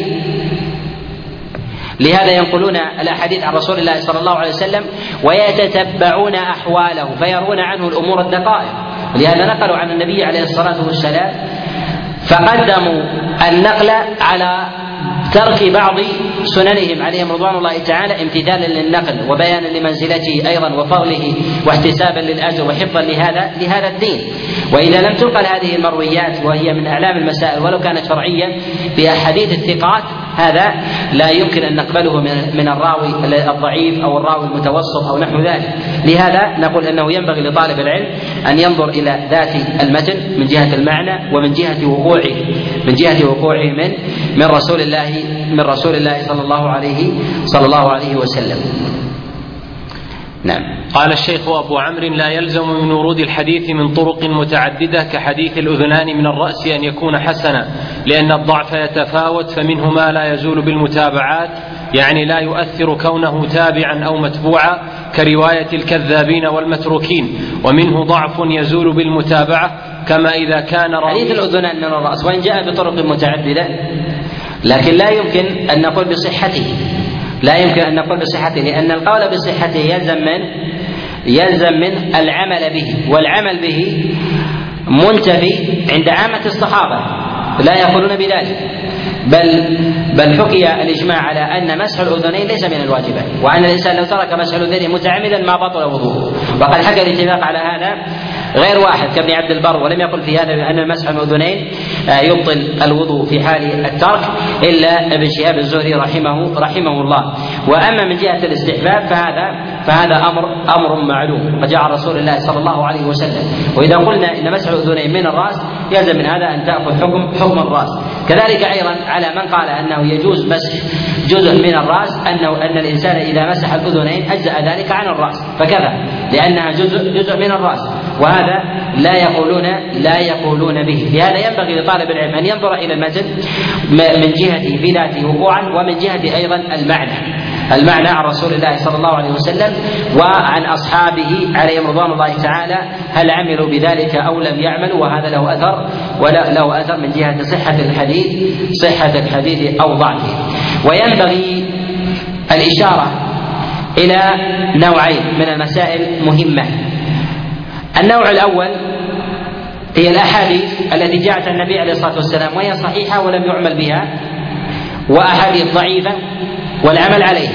لهذا ينقلون الأحاديث عن رسول الله صلى الله عليه وسلم ويتتبعون أحواله فيرون عنه الأمور الدقائق. ولهذا نقلوا عن النبي عليه الصلاة والسلام فقدموا النقل على ترك بعض سننهم عليهم رضوان الله تعالى امتثالا للنقل وبيانا لمنزلته أيضا وفضله واحتسابا للأجر وحفظا لهذا لهذا الدين. وإذا لم تنقل هذه المرويات وهي من أعلام المسائل ولو كانت فرعيا بأحاديث الثقات، هذا لا يمكن أن نقبله من الراوي الضعيف أو الراوي المتوسط أو نحو ذلك. لهذا نقول أنه ينبغي لطالب العلم أن ينظر إلى ذات المتن من جهة المعنى ومن جهة وقوعه من جهة وقوعه من من رسول الله من رسول الله صلى الله عليه صلى الله عليه وسلم. نعم. قال الشيخ أبو عمرو: لا يلزم من ورود الحديث من طرق متعددة كحديث الأذنان من الرأس أن يكون حسنا، لأن الضعف يتفاوت، فمنه ما لا يزول بالمتابعات، يعني لا يؤثر كونه تابعا أو متبوعا كرواية الكذابين والمتروكين، ومنه ضعف يزول بالمتابعة كما إذا كان راوي. حديث الأذنان من الرأس وإن جاء بطرق متعددة لكن لا يمكن أن نقول بصحته لا يمكن أن نقول بصحته لأن القول بصحته يلزم من يلزم من العمل به، والعمل به منتفي عند عامة الصحابة لا يقولون بذلك، بل بل حكي الإجماع على أن مسح الأذنين ليس من الواجبات، وأن الإنسان لو ترك مسح الأذنين متعمدا ما بطل وضوءه. وقد حكى الاتفاق على هذا غير واحد كابن عبد البر، ولم يقل في هذا بأن مسح الأذنين يبطل الوضوء في حال الترك إلا ابن شهاب الزهري رحمه رحمه الله. وأما من جهة الاستحباب فهذا فهذا أمر أمر معلوم قد جاء عن رسول الله صلى الله عليه وسلم. وإذا قلنا إن مسح الأذنين من الرأس يلزم من هذا أن تأخذ حكم حكم الرأس. كذلك أيضا على من قال أنه يجوز مسح جزء من الرأس أنه أن الإنسان إذا مسح الأذنين أجزأ ذلك عن الرأس فكذا، لأنها جزء جزء من الرأس، وهذا لا يقولون لا يقولون به. لهذا ينبغي لطالب العلم أن ينظر إلى المتن من جهة في ذاته وقوعا، ومن جهة أيضا المعنى المعنى عن رسول الله صلى الله عليه وسلم وعن أصحابه عليهم رضوان الله تعالى، هل عملوا بذلك أو لم يعملوا، وهذا له أثر ولا له أثر من جهة صحة الحديث صحة الحديث أو ضعفه. وينبغي الإشارة إلى نوعين من المسائل مهمة. النوع الأول هي الأحاديث التي جاءت عن النبي عليه الصلاة والسلام وهي صحيحة ولم يعمل بها، وأحاديث ضعيفة والعمل عليه.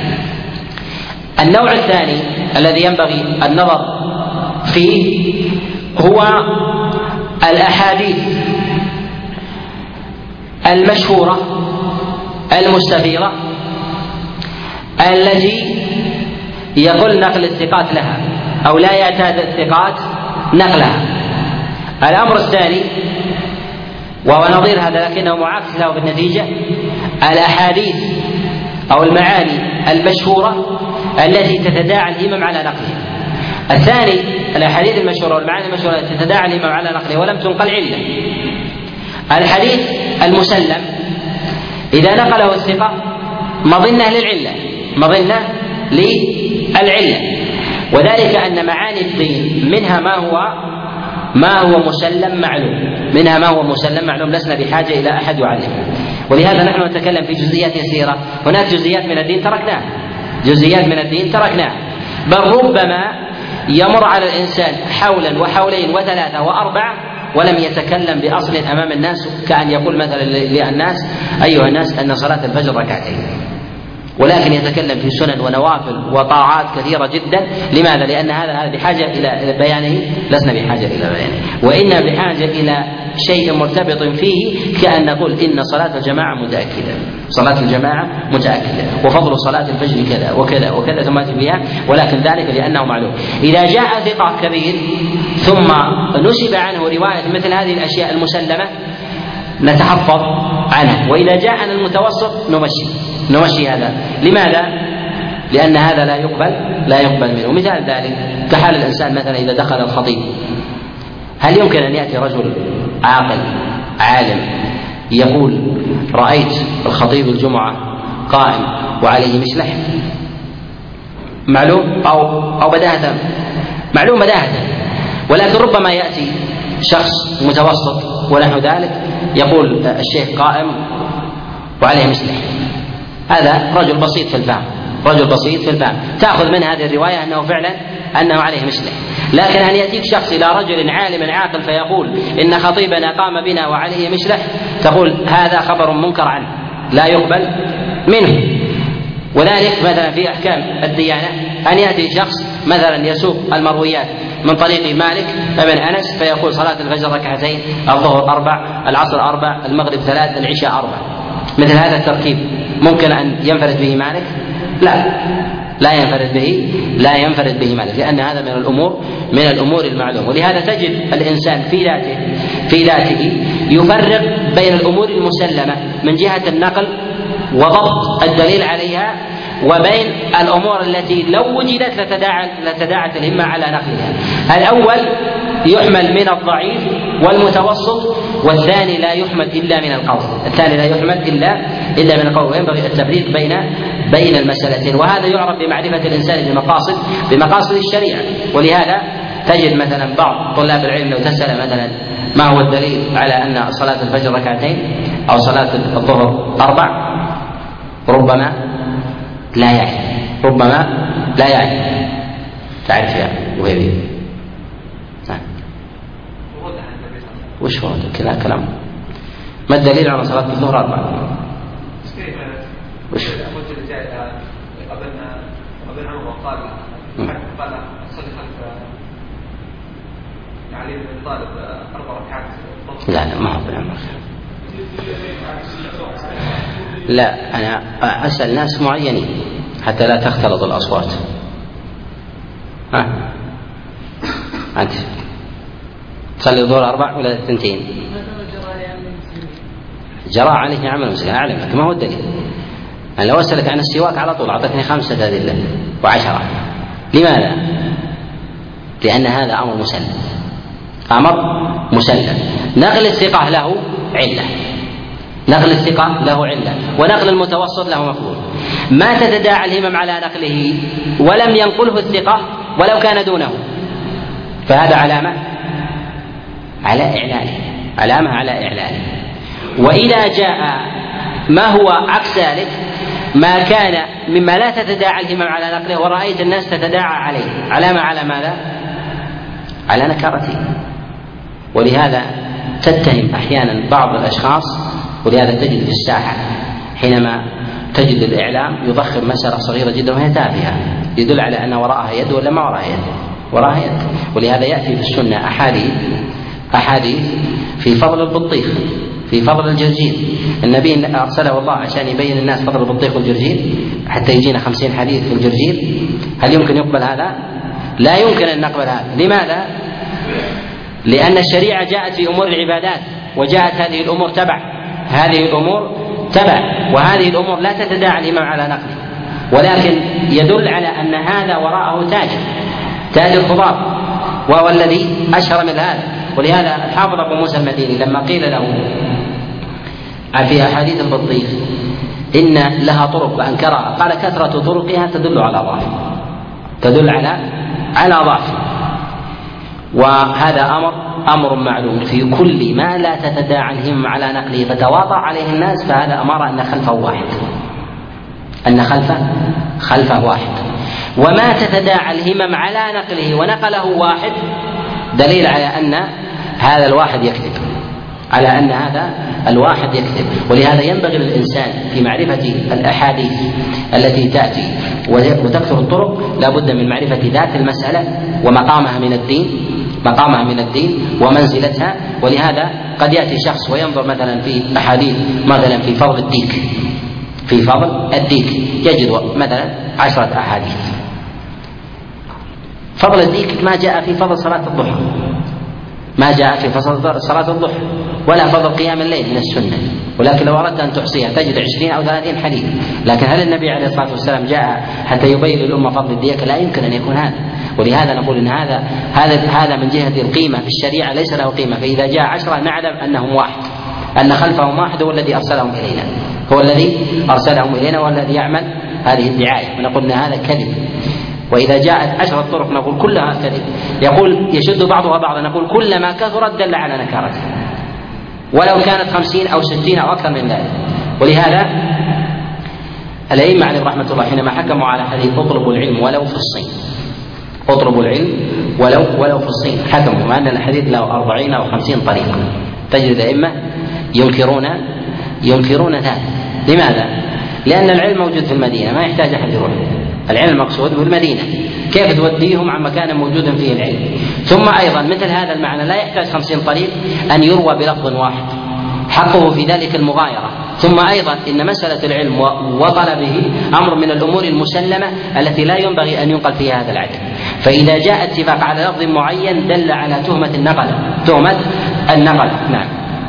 النوع الثاني الذي ينبغي النظر فيه هو الأحاديث المشهورة المستفيضة التي يقل نقل الثقات لها أو لا يعتاد الثقات نقلها. الأمر الثاني وهو نظير هذا لكنه معاكس له بالنتيجة الأحاديث أو المعاني المشهورة التي تتداعى الهمم على نقلها. الثاني الأحاديث المشهورة والمعاني المشهورة التي تتداعى الهمم على نقلها ولم تنقل علة. الحديث المسلم إذا نقله الثقة مظنة للعلة مظنة للعلة وذلك أن معاني الدين منها ما هو ما هو مسلم معلوم منها ما هو مسلم معلوم لسنا بحاجة إلى أحد يعلمه. ولهذا نحن نتكلم في جزئيات يسيرة، هناك جزئيات من الدين تركناها جزئيات من الدين تركناها بل ربما يمر على الإنسان حولا وحولين وثلاثة وأربعة ولم يتكلم بأصل أمام الناس، كأن يقول مثلا للناس أيها الناس أن صلاة الفجر ركعتين، ولكن يتكلم في سنن ونوافل وطاعات كثيرة جدا. لماذا؟ لأن هذا هذا بحاجة إلى بيانه، لسنا بحاجة إلى بيانه، وإنا بحاجة إلى شيء مرتبط فيه، كأن نقول إن صلاة الجماعة متأكدة صلاة الجماعة متأكدة وفضل صلاة الفجر كذا وكذا وكذا ثم بها، ولكن ذلك لأنه معلوم. إذا جاء ثقة كبير ثم نسب عنه رواية مثل هذه الأشياء المسلمة نتحفظ عنه، وإذا جاءنا المتوسط نمشي نمشي هذا. لماذا؟ لأن هذا لا يقبل لا يقبل منه. مثال ذلك كحال الإنسان مثلا إذا دخل الخطيب، هل يمكن أن يأتي رجل عاقل عالم يقول رأيت الخطيب الجمعة قائم وعليه مشلح؟ معلوم أو أو بداهة معلوم بداهة، ولكن ربما يأتي شخص متوسط ونحو ذلك يقول الشيخ قائم وعليه مشلح، هذا رجل بسيط في الفهم رجل بسيط في الفهم تأخذ من هذه الرواية أنه فعلا أنه عليه مشلح. لكن أن يأتيك شخص إلى رجل عالم عاقل فيقول إن خطيبنا قام بنا وعليه مشلح، تقول هذا خبر منكر عنه لا يقبل منه. وذلك مثلا في أحكام الديانة أن يأتي شخص مثلا يسوق المرويات من طريق مالك بن أنس فيقول صلاة الفجر ركعتين، الظهر أربع، العصر أربع، المغرب ثلاث، العشاء أربع. مثل هذا التركيب ممكن أن ينفرد به مالك؟ لا لا ينفرد به لا ينفرد به مالك، لأن هذا من الأمور من الأمور المعلومة. ولهذا تجد الإنسان في ذاته في ذاته يفرق بين الأمور المسلمة من جهة النقل وضبط الدليل عليها، وبين الأمور التي لو وجدت لتداعت لتداعت الهمة على نقلها. الأول يحمل من الضعيف والمتوسط، والثاني لا يحمل إلا من القول الثاني لا يحمل إلا إلا من القول. وينبغي التفريق بين بين المسألتين، وهذا يعرف بمعرفة الإنسان بمقاصد بمقاصد الشريعة. ولهذا تجد مثلا بعض طلاب العلم لو تسأل مثلا ما هو الدليل على أن صلاة الفجر ركعتين أو صلاة الظهر أربع، ربما لا يعني ربما لا يعني تعرف يا وهيبي وش هو كذا كلام؟ ما الدليل على صلاة الظهر أربعة؟ وش؟ قبل عمر قال قال صلي خلف علي بن طالب أربع ركعات. لا لا ما هو ابن عمر. لا أنا أسأل ناس معينين حتى لا تختلط الأصوات. ها أنت تصلي الظهر أربع ولا اثنتين؟ جرى عليه عمل المسلمين. أعلم لك ما هو الدليل. أنا لو أسألك عن السواك على طول أعطتني خمسة أدلة وعشرة. لماذا؟ لأن هذا أمر مسلم، أمر مسلم. نقل الثقة له علة، نقل الثقة له علة، ونقل المتوسط له مفعول. ما تتداعى الهمم على نقله ولم ينقله الثقة ولو كان دونه، فهذا علامة على إعلانه، علامة على إعلانه. وإذا جاء ما هو عكس ذلك، ما كان مما لا تتداعى الهمم على نقله ورأيت الناس تتداعى عليه، علامة على ماذا؟ على نكارته. ولهذا تتهم أحيانا بعض الأشخاص، ولهذا تجد في الساحة حينما تجد الإعلام يضخم مسألة صغيرة جدا وهي تافهة يدل على أن وراءها يد ولا ما وراءها يد، وراءها يد. ولهذا يأتي في السنة أحاديث أحاديث في فضل البطيخ، في فضل الجرجير. النبي أرسله الله عشان يبين الناس فضل البطيخ والجرجير، حتى يجينا خمسين حديث في الجرجير. هل يمكن يقبل هذا؟ لا يمكن أن نقبل هذا. لماذا؟ لأن الشريعة جاءت في أمور العبادات، وجاءت هذه الأمور تبع، هذه الأمور تبع، وهذه الأمور لا تتداعى الإمام على نقله، ولكن يدل على أن هذا وراءه تاجر، تاجر خضار، وهو الذي أشهر من هذا. ولهذا الحافظ أبو موسى المديني لما قيل له في أحاديث البطيخ إن لها طرق وأنكرها، قال كثرة طرقها تدل على ضعف، تدل على على ضعف. وهذا أمر أمر معلوم في كل ما لا تتداعى الهمم على نقله فتواطأ عليه الناس، فهذا أمر أن خلفه واحد، أن خلفه خلفه واحد. وما تتداعى الهمم على نقله ونقله واحد دليل على أن هذا الواحد يكذب، على أن هذا الواحد يكذب. ولهذا ينبغي للإنسان في معرفة الأحاديث التي تأتي وتكثر الطرق لا بد من معرفة ذات المسألة ومقامها من الدين، مقامها من الدين ومنزلتها. ولهذا قد يأتي شخص وينظر مثلا في أحاديث مثلا في فضل الديك، في فضل الديك يجد مثلا عشرة أحاديث. فضل الديك ما جاء في فضل صلاة الضحى، ما جاء في فضل صلاة الضحى ولا فضل قيام الليل من السنة. ولكن لو أردت أن تحصيها تجد عشرين أو ثلاثين حديث. لكن هل النبي عليه الصلاة والسلام جاء حتى يبين للأمة فضل الديك؟ لا يمكن أن يكون هذا. ولهذا نقول إن هذا هذا هذا من جهة القيمة في الشريعة ليس له قيمة. فإذا جاء عشرة نعلم أنهم واحد، أن خلفهم واحد هو الذي أرسلهم إلينا، هو الذي أرسلهم إلينا والذي يعمل هذه الدعاية. ونقول إن هذا كذب. وإذا جاءت عشرة طرق نقول كلها كذب. يقول يشد بعضها بعضا، نقول كلما كثرت دل على نكارته ولو كانت خمسين أو ستين أو أكثر من ذلك. ولهذا الأئمة عليهم رحمة الله حينما حكموا على حديث اطلبوا العلم ولو في الصين، اطلبوا العلم ولو ولو في الصين، حكموا مع أن الحديث له أربعين أو خمسين طريقة. تجد الأئمة ينكرون ينكرون ذلك. لماذا؟ لأن العلم موجود في المدينة، ما يحتاج أحد يروح. العلم مقصود في المدينة، كيف توديهم عن مكان موجود فيه العلم؟ ثم أيضا مثل هذا المعنى لا يحتاج خمسين طريق أن يروى بلفظ واحد، حقه في ذلك المغايرة. ثم أيضا إن مسألة العلم وطلبه أمر من الأمور المسلمة التي لا ينبغي أن ينقل فيها هذا العدل. فإذا جاء اتفاق على لفظ معين دل على تهمة النقل، تهمة النقل. نعم.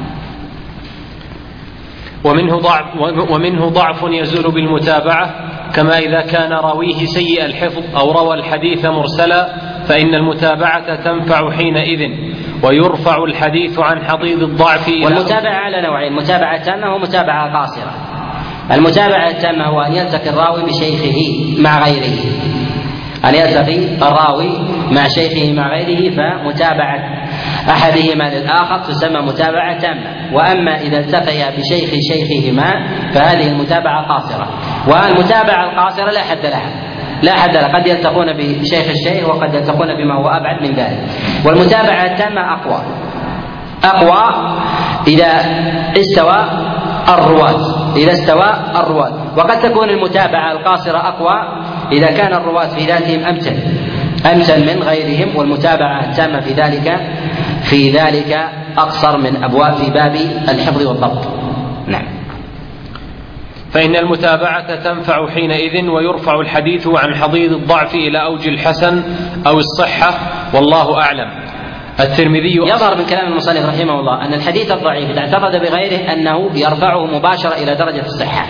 ومنه ضعف ومنه ضعف يزول بالمتابعة، كما إذا كان راويه سيء الحفظ أو روى الحديث مرسلا فإن المتابعة تنفع حينئذ، ويرفع الحديث عن حضيض الضعف. والمتابعة على نوعين: متابعة تامة ومتابعة قاصرة. المتابعة التامة هو أن يلتقي الراوي بشيخه مع غيره، أن يلتقي الراوي مع شيخه مع غيره، فمتابعة أحدهما للآخر تسمى متابعة تامة. وأما إذا التقي بشيخ شيخهما فهذه المتابعة قاصرة. والمتابعة القاصرة لا حد لها، لا حد لها، قد يلتقون بشيخ الشيخ وقد يلتقون بما هو أبعد من ذلك. والمتابعة التامة أقوى، أقوى إذا استوى الرواة إذا استوى الرواة وقد تكون المتابعة القاصرة أقوى إذا كان الرواة في ذاتهم أمتن أمتن من غيرهم، والمتابعة التامة في ذلك في ذلك أقصر من أبواب في باب الحفظ والضبط. نعم. فإن المتابعة تنفع حينئذ، ويرفع الحديث عن حضيض الضعف إلى أوج الحسن أو الصحة، والله أعلم. الترمذي يظهر من كلام المصنف رحمه الله أن الحديث الضعيف إذا اعتقد بغيره أنه يرفعه مباشرة إلى درجة الصحة،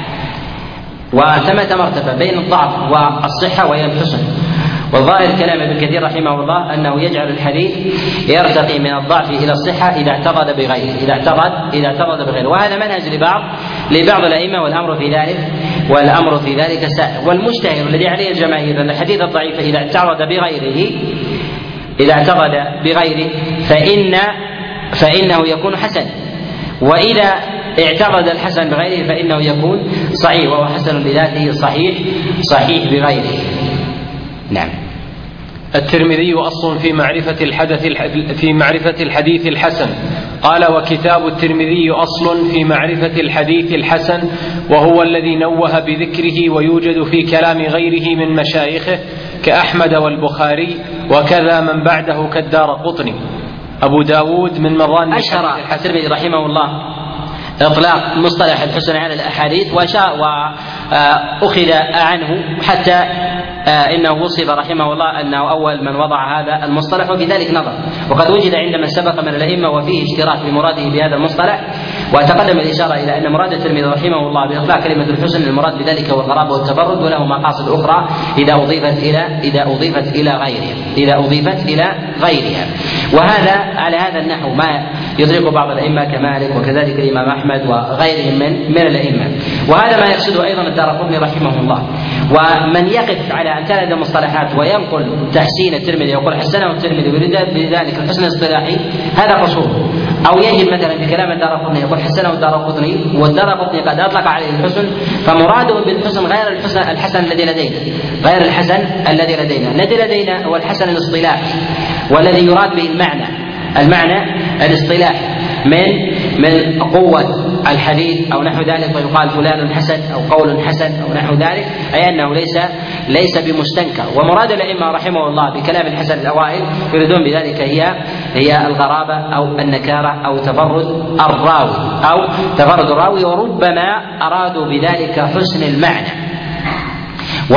وثمة مرتبة بين الضعف والصحة وهي الحسن. والظاهر كلام ابن كثير رحمه الله أنه يجعل الحديث يرتقي من الضعف إلى الصحة إذا اعتقد بغيره إذا اعتقد إذا اعتقد بغيره وهذا منهج لبعض لبعض الأئمة، والأمر في ذلك والأمر في ذلك سائر. والمجتهد الذي عليه الجماهير أن الحديث الضعيف إذا اعتقد بغيره إذا اعتقد بغيره فإن فإنه يكون حسن، وإذا اعتقد الحسن بغيره فإنه يكون صحيح، وهو حسن بذاته صحيح صحيح بغيره. نعم. الترمذي أصل في معرفة الحدث في معرفة الحديث الحسن. قال: وكتاب الترمذي أصل في معرفة الحديث الحسن، وهو الذي نوه بذكره ويوجد في كلام غيره من مشايخه كأحمد والبخاري، وكذا من بعده كالدارقطني. أبو داود من مظان أشهر الترمذي رحمه الله إطلاق مصطلح الحسن على الأحاديث، وأخذ عنه حتى إنه وصف رحمه الله أنه أول من وضع هذا المصطلح، وفي ذلك نظر. وقد وجد عند من سبق من الأئمة وفيه اشتراك بمراده بهذا المصطلح، وتقدم الإشارة إلى أن مراد الترمذي رحمه الله بإطلاق كلمة الحسن المراد بذلك هو الغرابة والتفرد، وله مقاصد أخرى إذا أضيفت إلى إذا أضيفت إلى غيرها إذا أضيفت إلى غيرها وهذا على هذا النحو ما يدرك بعض الأئمة كمالك وكذلك الإمام أحمد وغيرهم من من الأئمة. وهذا ما يقصده أيضا الدارقطني رحمه الله. ومن يقف على أمثال هذه المصطلحات وينقل تحسين الترمذي ويقول حسنه الترمذي بذلك الحسن الاصطلاحي هذا قصور. أو يجد مثلا في كلام الدارقطني يقول حسنه الدارقطني والدارقطني قد أطلق عليه الحسن، فمراده بالحسن غير الحسن الحسن الذي لدينا غير الحسن الذي لدينا الذي لدينا هو الحسن الاصطلاحي، والذي يراد به المعنى المعنى الاصطلاحي من من قوة الحديث أو نحو ذلك، ويقال فلان حسن أو قول حسن أو نحو ذلك، أي أنه ليس ليس بمستنكر. ومراد الأئمة رحمه الله بكلام الحسن الأوائل يريدون بذلك هي هي الغرابة أو النكارة أو تفرد الراوي أو تفرد الراوي، وربما أرادوا بذلك حسن المعنى. و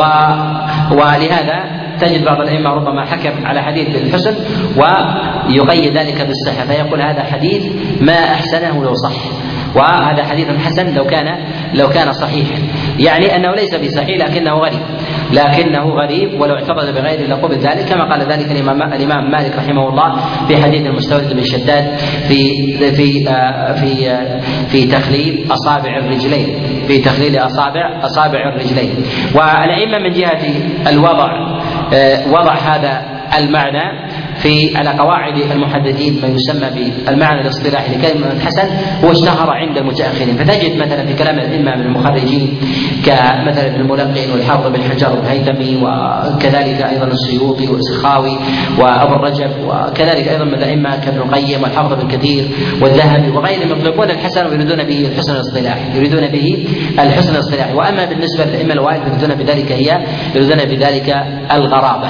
ولهذا تجد بعض الأئمة ربما حكم على حديث بالحسن ويقيد ذلك بالصحة، فيقول هذا حديث ما أحسنه لو صح، وهذا حديث حسن لو كان لو كان صحيحا، يعني أنه ليس بصحيح لكنه غريب لكنه غريب ولو اعتقد بغيره لقبل ذلك، كما قال ذلك الإمام الإمام مالك رحمه الله في حديث المستورد بن شداد في في في في تخليل أصابع الرجلين في تخليل أصابع أصابع الرجلين. والأئمة من جهة الوضع وضع هذا المعنى في على قواعد المحدثين ما يسمى بالمعنى الاصطلاحي لكلمة الحسن هو اشتهر عند المتأخرين. فتجد مثلا في كلام الأئمة من المخرجين كمثلا ابن الملقن والحافظ بن حجر والهيثمي، وكذلك أيضا السيوطي والسخاوي وأبو الرجب، وكذلك أيضا من الأئمة كابن القيم والحافظ بن كثير والذهبي وغيرهم يطلقون الحسن ويريدون به الحسن الاصطلاحي يريدون به الحسن الاصطلاحي وأما بالنسبة للأئمة الأوائل يريدون بذلك هي يريدون بذلك الغرابة.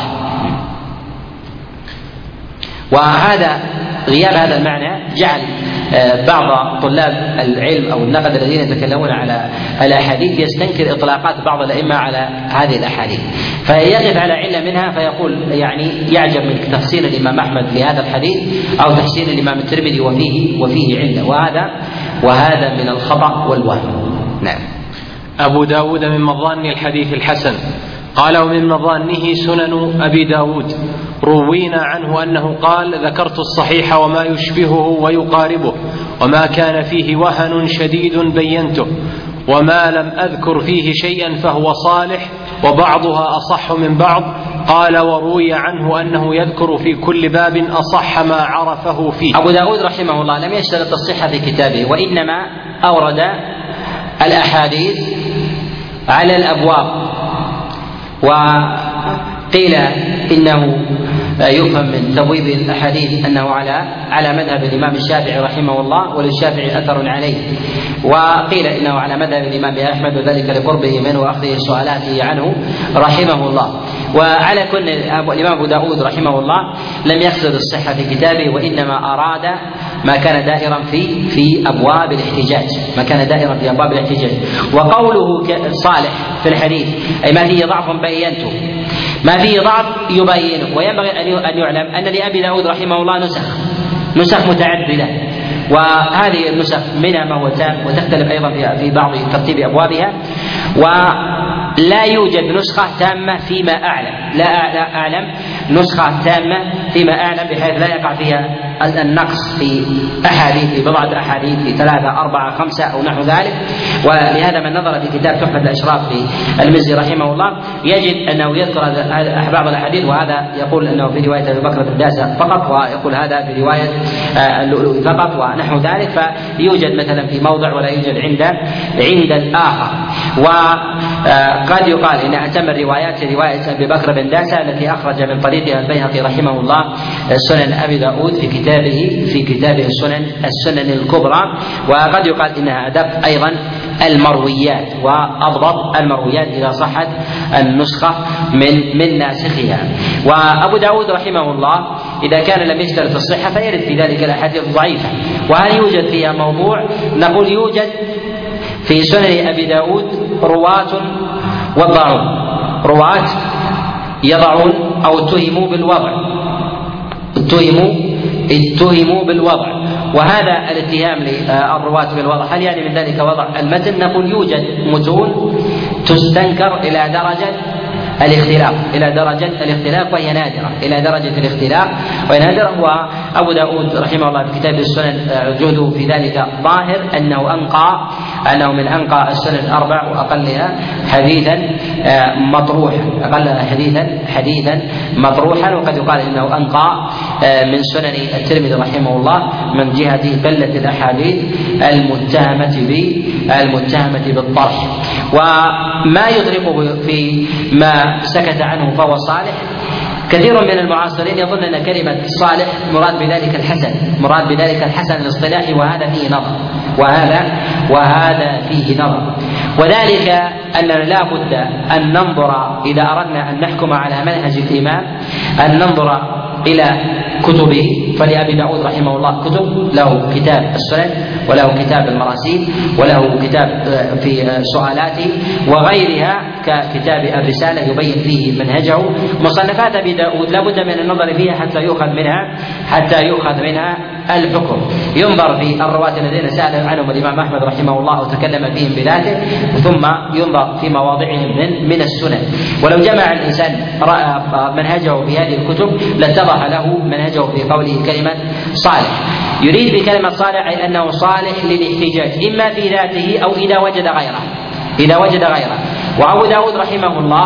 وهذا غياب هذا المعنى جعل بعض طلاب العلم أو النقد الذين يتكلمون على الأحاديث يستنكر إطلاقات بعض الأئمة على هذه الأحاديث، فيقف على علة منها فيقول يعني يعجب من تفسير الإمام أحمد لهذا الحديث أو تفسير الإمام الترمذي وفيه وفيه علة، وهذا وهذا من الخطأ والوهم. نعم. أبو داود من مظان الحديث الحسن. قال: ومن مظانه سنن أبي داود. روينا عنه أنه قال: ذكرت الصحيح وما يشبهه ويقاربه، وما كان فيه وهن شديد بينته، وما لم أذكر فيه شيئا فهو صالح، وبعضها أصح من بعض. قال: وروي عنه أنه يذكر في كل باب أصح ما عرفه فيه. أبو داود رحمه الله لم يشترط الصحة في كتابه، وإنما أورد الأحاديث على الأبواب، وقيل إنه يفهم من تبويب الأحاديث أنه على على مذهب الإمام الشافعي رحمه الله، وللشافعي أثر عليه، وقيل إنه على مذهب الإمام أحمد، وذلك لقربه منه وأخذه سؤالاته عنه رحمه الله. وعلى كل الإمام أبو داود رحمه الله لم يقصد الصحة في كتابه، وإنما أراد ما كان دائرا في في أبواب الاحتجاج، ما كان دائرا في أبواب الاحتجاج. وقوله صالح في الحديث أي ما فيه ضعف بينته، ما فيه ضعف يبينه. وينبغي أن يعلم أن لأبي داود رحمه الله نسخ نسخ متعددة، وهذه النسخ منها ما هو تام، وتختلف أيضا في بعض ترتيب أبوابها، ولا يوجد نسخة تامة فيما أعلم، لا أعلم نسخة تامة فيما أعلم بحيث لا يقع فيها النقص في أحاديث، في بضعة أحاديث، في ثلاثة أربعة خمسة أو نحو ذلك. ولهذا من نظر في كتاب تحفة الأشراف للمزي رحمه الله يجد أنه يذكر بعض الأحاديث، وهذا يقول أنه في رواية أبي بكر بن داسة فقط، ويقول هذا في رواية اللؤلؤي فقط ونحو ذلك، فيوجد مثلا في موضع ولا يوجد عند عند الآخر. وقد يقال إن أتم الروايات رواية أبي بكر بن داسة التي أخرج من طريقها البيهقي رحمه الله سنن أبي داود في كتابه في كتابه السنن السنن الكبرى. وقد يقال إنها أدق أيضا المرويات وأضبط المرويات إذا صحت النسخة من من ناسخها. وأبو داود رحمه الله إذا كان لم يشترط الصحة فيرد في ذلك الأحاديث الضعيفة. وهل يوجد فيها موضوع؟ نقول يوجد في سنن أبي داود رواة وضعون، رواة يضعون أو اتهموا بالوضع، اتهموا اتهموا بالوضع. وهذا الاتهام للرواة بالوضع هل يعني من ذلك وضع المتن؟ نقول يوجد متون تستنكر إلى درجة الاختلاف إلى درجة الاختلاف وهي نادرة، إلى درجة الاختلاف وهي نادرة. وأبو داود رحمه الله في كتاب السنن وجوده في ذلك ظاهر، أنه أنقى أنه من أنقى السنن الأربع وأقلها حديثا مطروحا، أقلها حديثا حديثا مطروحا. وقد يقال إنه أنقى من سنن الترمذي رحمه الله من جهة بلة الأحاديث المتهمة المتهمة بالطرح. وما يدركه في ما سكت عنه فهو صالح. كثير من المعاصرين يظن أن كلمة صالح مراد بذلك الحسن، مراد بذلك الحسن الاصطلاحي، وهذا فيه نظر، وهذا وهذا فيه نظر. وذلك أننا لا بد أن ننظر إذا أردنا أن نحكم على منهج الإمام أن ننظر إلى كتبه. فلأبي داود رحمه الله كتب، له كتاب السنن، وله كتاب المراسيل، وله كتاب في سؤالاته وغيرها ككتاب الرسالة يبين فيه منهجه. مصنفات أبي داود لا بد من النظر فيها حتى يؤخذ منها حتى يؤخذ منها الحكم. ينظر في الرواة الذين سأل عنهم الإمام أحمد رحمه الله وتكلم فيهم بذاته، ثم ينظر في مواضعهم من من السنن. ولو جمع الإنسان رأى منهجه في هذه الكتب لاتضح له منهجه في قوله كلمة صالح. يريد بكلمة صالح أي أنه صالح للاحتجاج إما في ذاته أو إذا وجد غيره إذا وجد غيره. وأبو داود رحمه الله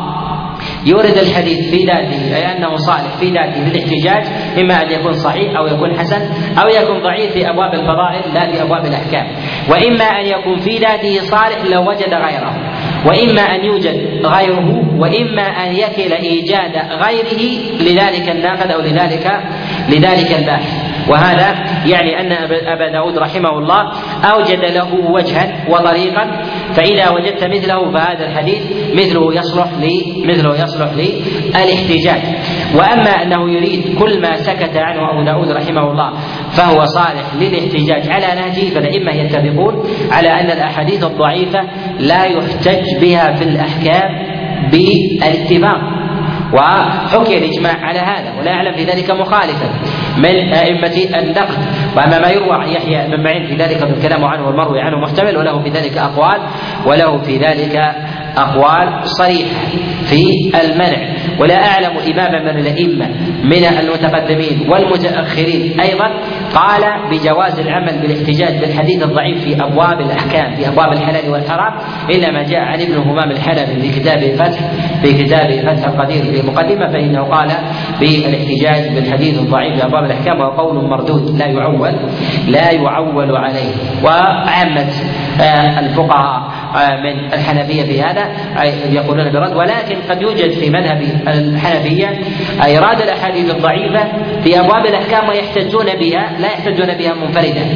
يورد الحديث في ذاته أي أنه صالح في ذاته للاحتجاج، إما أن يكون صحيح أو يكون حسن أو يكون ضعيف في أبواب الفضائل لا في أبواب الأحكام. وإما أن يكون في ذاته صالح لو وجد غيره، وإما أن يوجد غيره، وإما أن يكل إيجاد غيره لذلك الناقد أو لذلك لذلك الباحث. وهذا يعني أن أبا داود رحمه الله أوجد له وجها وطريقا، فإذا وجدت مثله فهذا الحديث مثله يصلح لي مثله يصلح للاحتجاج. وأما أنه يريد كل ما سكت عنه أبو داود رحمه الله فهو صالح للاحتجاج على نهجه، فالأئمة يتفقون على أن الأحاديث الضعيفة لا يحتج بها في الأحكام بالاتفاق، وحكي الإجماع على هذا، ولا أعلم في ذلك مخالفا من أئمة النقد. وأما ما يروى عن يحيى بن معين في ذلك بالكلام عنه والمروي عنه محتمل، وله في ذلك أقوال وله في ذلك أقوال صريحة في المنع. ولا أعلم إماما من الأئمة من المتقدمين والمتأخرين أيضا قال بجواز العمل بالاحتجاج بالحديث الضعيف في أبواب الأحكام في أبواب الحلال والحرام إلا ما جاء عن ابن همام الحلبي في كتابه فتح في كتابه فتح القدير في المقدمة، فإنه قال بالاحتجاج بالحديث الضعيف في أبواب الأحكام وقول مردود لا يعول لا يعول عليه. وعامة الفقهاء من الحنفية في هذا يقولون بالرد، ولكن قد يوجد في مذهب الحنفية إيراد الأحاديث الضعيفة في أبواب الأحكام ويحتجون بها، لا يحتجون بها منفردة،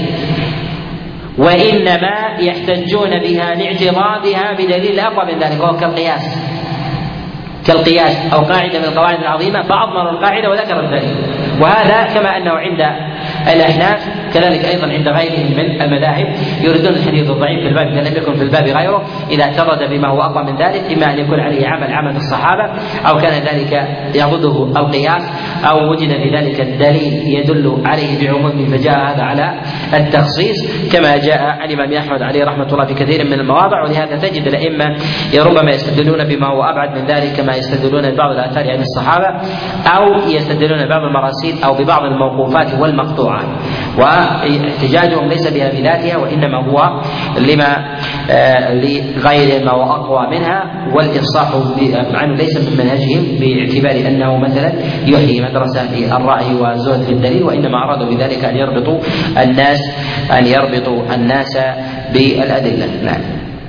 وإنما يحتجون بها لاعتراضها بدليل أقوى من ذلك، وهو كالقياس كالقياس أو قاعدة من القواعد العظيمة فأضمر القاعدة وذكر الدليل. وهذا كما أنه عند الأحناف كذلك أيضا عند غيرهم من المذاهب يريدون الحديث الضعيف في الباب إذا لم يكن في الباب غيره إذا اعترض بما هو أقوى من ذلك، إما أن يكون عليه عمل عمل الصحابة أو كان ذلك يعضده القياس أو وجد في ذلك الدليل يدل عليه بعمومه فجاء هذا على التخصيص، كما جاء عن الإمام أحمد عليه رحمة الله في كثير من المواضع. ولهذا تجد الأئمة ربما يستدلون بما هو أبعد من ذلك كما يستدلون ببعض الآثار عن الصحابة أو يستدلون ببعض المراسيل أو ببعض الموقوفات والمقطوعات، واحتجاجهم ليس بها بذاتها وإنما هو لما آه لغير ما هو أقوى منها، والإفصاح عنه ليس من منهجهم باعتبار أنه مثلا يحيي مدرسة في الرأي وزهد في الدليل، وإنما أرادوا بذلك أن يربطوا الناس أن يربطوا الناس بالأدلة. نعم.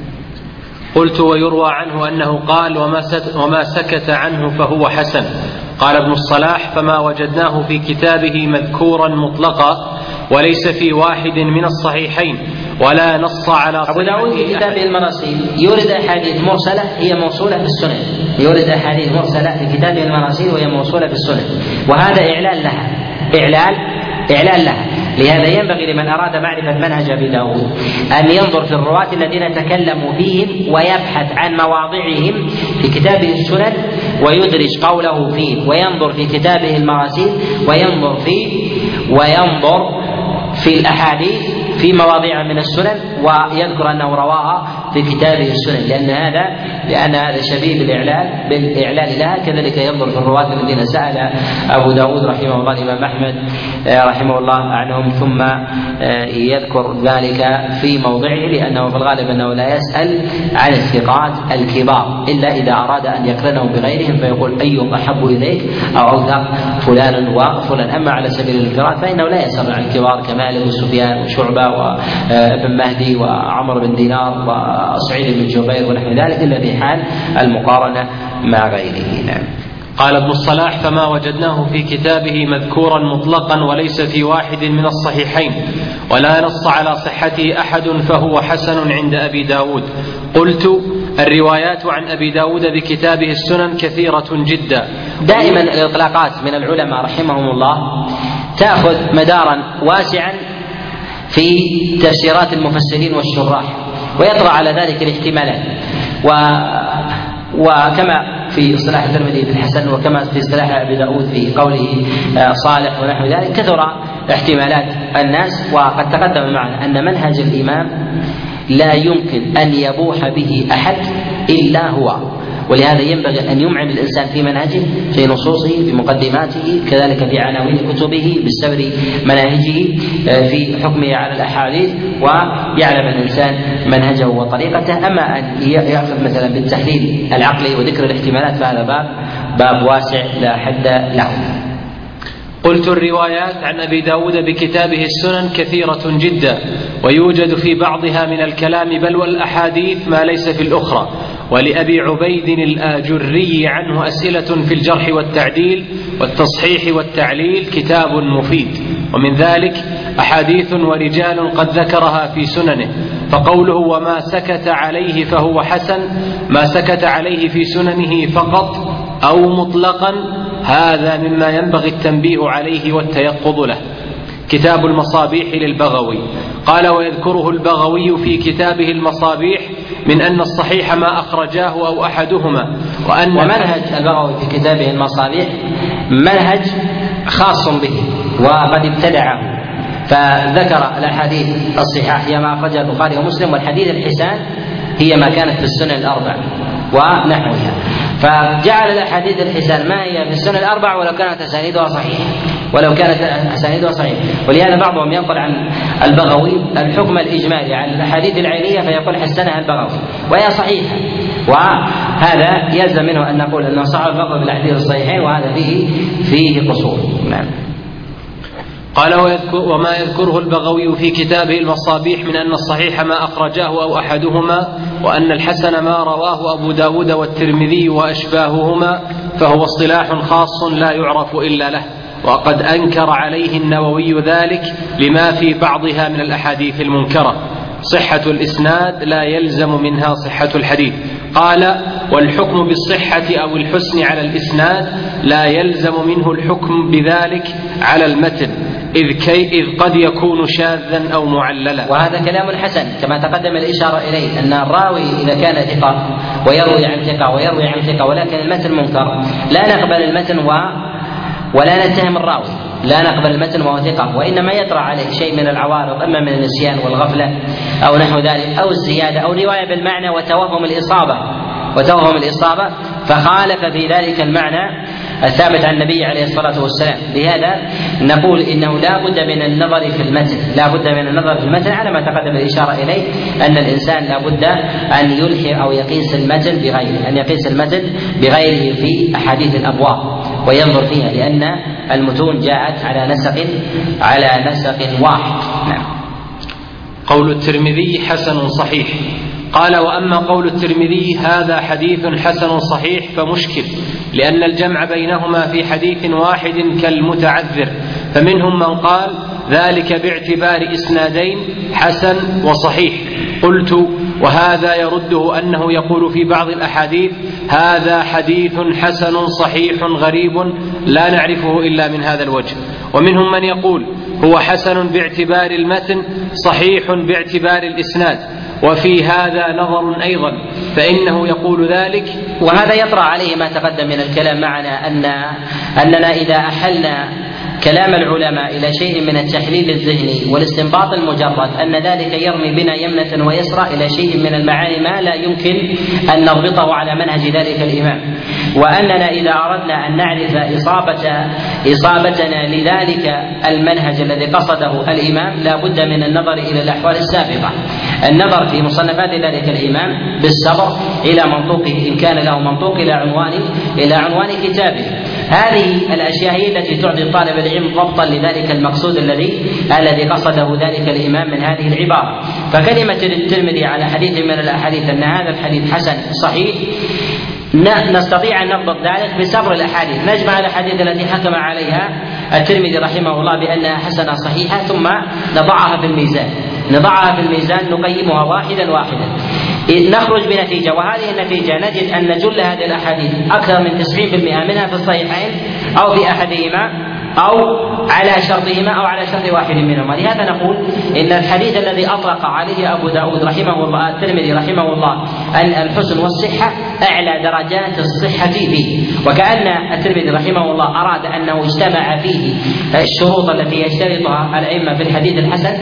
قلت ويروى عنه أنه قال وما سكت عنه فهو حسن. قال ابن الصلاح فما وجدناه في كتابه مذكورا مطلقا وليس في واحد من الصحيحين ولا نص على أبو داود في كتابه المراسيل يورد أحاديث مرسلة هي موصولة في السنن، يورد أحاديث مرسلة في كتابه المراسيل وهي موصولة في السنن، وهذا إعلان لها إعلان إعلان لها. لهذا ينبغي لمن أراد معرفة منهج أبي داود أن ينظر في الرواة الذين تكلموا فيهم ويبحث عن مواضعهم في كتابه السنن ويدرج قوله فيه، وينظر في كتابه المراسيل وينظر في وينظر في الأحاديث في مواضيع من السنن ويذكر أنه رواها في كتابه السنن، لأن هذا لأن هذا شبيه بالإعلان بالإعلان لها. كذلك ينظر في الرواة الذين سأل أبو داود رحمه الله الإمام أحمد رحمه الله عنهم ثم يذكر ذلك في موضعه، لأنه في الغالب أنه لا يسأل عن الثقات الكبار إلا إذا أراد أن يقرنهم بغيرهم فيقول أيهم أحب إليك أو أوثق فلان وفلان. أما على سبيل الانفراد فإنه لا يسأل عن الكبار كمالك وسفيان وشعبة وابن مهدي وعمر بن دينار وسعيد بن جبير ونحو ذلك إلا في حال المقارنة مع غيره. نعم. قال ابن الصلاح فما وجدناه في كتابه مذكورا مطلقا وليس في واحد من الصحيحين ولا نص على صحته أحد فهو حسن عند أبي داود. قلت الروايات عن أبي داود بكتابه السنن كثيرة جدا. دائما الإطلاقات من العلماء رحمهم الله تأخذ مدارا واسعا في تفسيرات المفسرين والشراح ويطرأ على ذلك الاحتمالات، و وكما في اصطلاح الترمذي في الحسن وكما في اصطلاح ابي داود في قوله صالح ونحو ذلك كثر احتمالات الناس. وقد تقدم معنا ان منهج الامام لا يمكن ان يبوح به احد الا هو، ولهذا ينبغي أن يمعن الإنسان في منهجه في نصوصه في مقدماته كذلك في عناوين كتبه بالسبر مناهجه في حكمه على الأحاديث ويعلم الإنسان منهجه وطريقته. أما أن يأخذ مثلا بالتحليل العقلي وذكر الاحتمالات فهذا باب باب واسع لا حد له. قلت الروايات عن أبي داود بكتابه السنن كثيرة جدا ويوجد في بعضها من الكلام بل والأحاديث ما ليس في الأخرى. ولأبي عبيد الآجري عنه أسئلة في الجرح والتعديل والتصحيح والتعليل كتاب مفيد، ومن ذلك أحاديث ورجال قد ذكرها في سننه. فقوله وما سكت عليه فهو حسن ما سكت عليه في سننه فقط أو مطلقا هذا مما ينبغي التنبيه عليه والتيقظ له. كتاب المصابيح للبغوي. قال ويذكره البغوي في كتابه المصابيح من أن الصحيح ما أخرجاه أو أحدهما، وأن ومنهج البغوي في كتابه المصابيح منهج خاص به وقد ابتدعه، فذكر الأحاديث الصحاح هي ما أخرجها البخاري ومسلم، والحديث الحسان هي ما كانت في السنن الأربع ونحوها، فجعل الأحاديث الحسان ما هي في السنن الأربع ولو كانت أسانيدها صحيحة ولو كانت أسانيدها صحيحة. ولهذا بعضهم ينقل عن البغوي الحكم الإجمالي عن الأحاديث العينية فيقول حسنها البغوي وهي صحيحة، وهذا يلزم منه أن نقول أنه صح البغوي بالأحاديث الصحيحين وهذا فيه فيه قصور. نعم. قال وما يذكره البغوي في كتابه المصابيح من أن الصحيح ما أخرجاه أو أحدهما، وأن الحسن ما رواه أبو داود والترمذي وأشباههما، فهو اصطلاح خاص لا يعرف إلا له، وقد أنكر عليه النووي ذلك لما في بعضها من الأحاديث المنكرة. صحة الإسناد لا يلزم منها صحة الحديث. قال والحكم بالصحة أو الحسن على الإسناد لا يلزم منه الحكم بذلك على المتن، إذ, كي إذ قد يكون شاذا أو معللا. وهذا كلام حسن كما تقدم الإشارة إليه، أن الراوي إذا كان ثقة ويروي عن ثقة ويروي عن ثقة ولكن المتن منكر لا نقبل المتن و... ولا نتهم الراوي، لا نقبل المتن وهو ثقة، وإنما يطرأ عليه شيء من العوارض، إما من النسيان والغفلة أو نحو ذلك، أو الزيادة أو رواية بالمعنى وتوهم الإصابة وتوهم الإصابة فخالف في ذلك المعنى الثابت عن النبي عليه الصلاة والسلام. لهذا نقول إنه لا بد من النظر في المتن، لا بد من النظر في المتن على ما تقدم الإشارة إليه، أن الإنسان لا بد أن يلحق أو يقيس المتن بغيره، أن يقيس المتن بغيره في أحاديث الأبواب وينظر فيها، لأن المتون جاءت على نسق على نسق واحد. نعم. قول الترمذي حسن صحيح. قال وأما قول الترمذي هذا حديث حسن صحيح فمشكل، لأن الجمع بينهما في حديث واحد كالمتعذر، فمنهم من قال ذلك باعتبار إسنادين حسن وصحيح. قلت وهذا يرده أنه يقول في بعض الأحاديث هذا حديث حسن صحيح غريب لا نعرفه إلا من هذا الوجه، ومنهم من يقول هو حسن باعتبار المتن صحيح باعتبار الإسناد، وفي هذا نظر أيضا، فإنه يقول ذلك. وهذا يطرأ عليه ما تقدم من الكلام معنا، أن أننا إذا أحلنا كلام العلماء إلى شيء من التحليل الذهني والاستنباط المجرد أن ذلك يرمي بنا يمنة ويسرى إلى شيء من المعاني ما لا يمكن أن نربطه على منهج ذلك الإمام، وأننا إذا أردنا أن نعرف إصابة إصابتنا لذلك المنهج الذي قصده الإمام لا بد من النظر إلى الأحوال السابقة، النظر في مصنفات ذلك الإمام بالصبر إلى منطوقه إن كان له منطوق إلى عنوان إلى عنوان كتابه. هذه الأشياء هي التي تعطي طالب العلم ضبطا لذلك المقصود الذي الذي قصده ذلك الإمام من هذه العبارة. فكلمة الترمذي على حديث من الأحاديث أن هذا الحديث حسن صحيح نستطيع أن نضبط ذلك بصبر الأحاديث، نجمع الأحاديث التي حكم عليها الترمذي رحمه الله بأنها حسنة صحيحة ثم نضعها في الميزان نضعها في الميزان نقيمها واحدا واحدا نخرج بنتيجة، وهذه النتيجة نجد أن جل هذه الأحاديث أكثر من تسعين بالمئة منها في الصحيحين أو في أحدهما أو على شرطهما أو على شرط واحد منهما. لهذا نقول إن الحديث الذي أطلق عليه أبو داود رحمه الله الترمذي رحمه الله أن الحسن والصحة أعلى درجات الصحة فيه، وكأن الترمذي رحمه الله أراد أنه اجتمع فيه الشروط التي يشترطها الأئمة في الحديث الحسن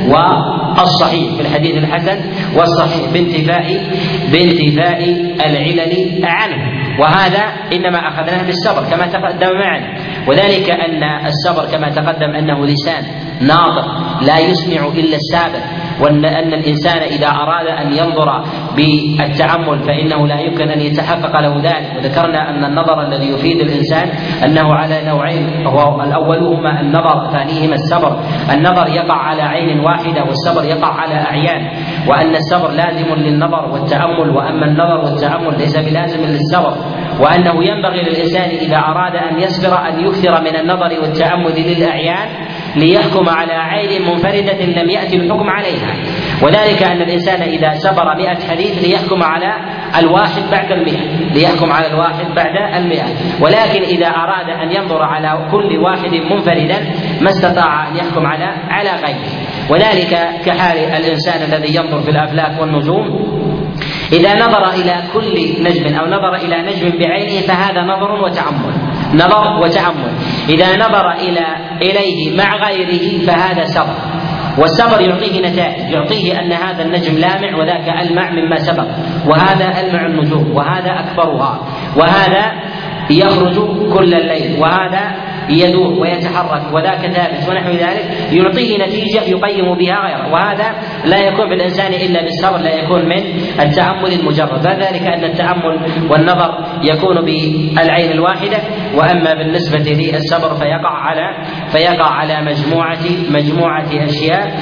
والصحيح، في الحديث الحسن والصحيح بانتفاء بانتفاء العلل عنه، وهذا إنما أخذناه بالصبر كما تقدم معنا، وذلك أن الصبر كما تقدم أنه لسان ناطق لا يسمع إلا السابق، وأن أن الإنسان إذا أراد أن ينظر بالتأمل فإنه لا يمكن أن يتحقق له ذلك. وذكرنا أن النظر الذي يفيد الإنسان أنه على نوعين، هو الأولهما النظر ثانيهما الصبر. النظر يقع على عين واحدة والصبر يقع على أعيان، وأن الصبر لازم للنظر والتأمل، وأما النظر والتأمل ليس بلازم للصبر، وأنه ينبغي للإنسان إذا أراد أن يصبر أن يكثر من النظر والتأمل للأعيان ليحكم على عين منفردة لم يأتي الحكم عليها، وذلك أن الإنسان إذا صبر مئة حديث ليحكم على الواحد بعد المئة ليحكم على الواحد بعد المئة، ولكن إذا أراد أن ينظر على كل واحد منفردا ما استطاع أن يحكم على على غيره، وذلك كحال الإنسان الذي ينظر في الأفلاك والنجوم، إذا نظر إلى كل نجم أو نظر إلى نجم بعينه فهذا نظر وتأمل نظر وتأمل إذا نظر إلى إليه مع غيره فهذا صبر، والصبر يعطيه نتائج، يعطيه أن هذا النجم لامع وذاك ألمع مما سبق، وهذا ألمع النجوم وهذا أكبرها، وهذا يخرج كل الليل وهذا يدور ويتحرك وذاك ثابت ونحو ذلك يعطيه نتيجة يقيم بها غيره، وهذا لا يكون بالإنسان إلا بالصبر، لا يكون من التأمل المجرد، فذلك أن التأمل والنظر يكون بالعين الواحدة، وأما بالنسبة للصبر فيقع على فيقع على مجموعة مجموعة أشياء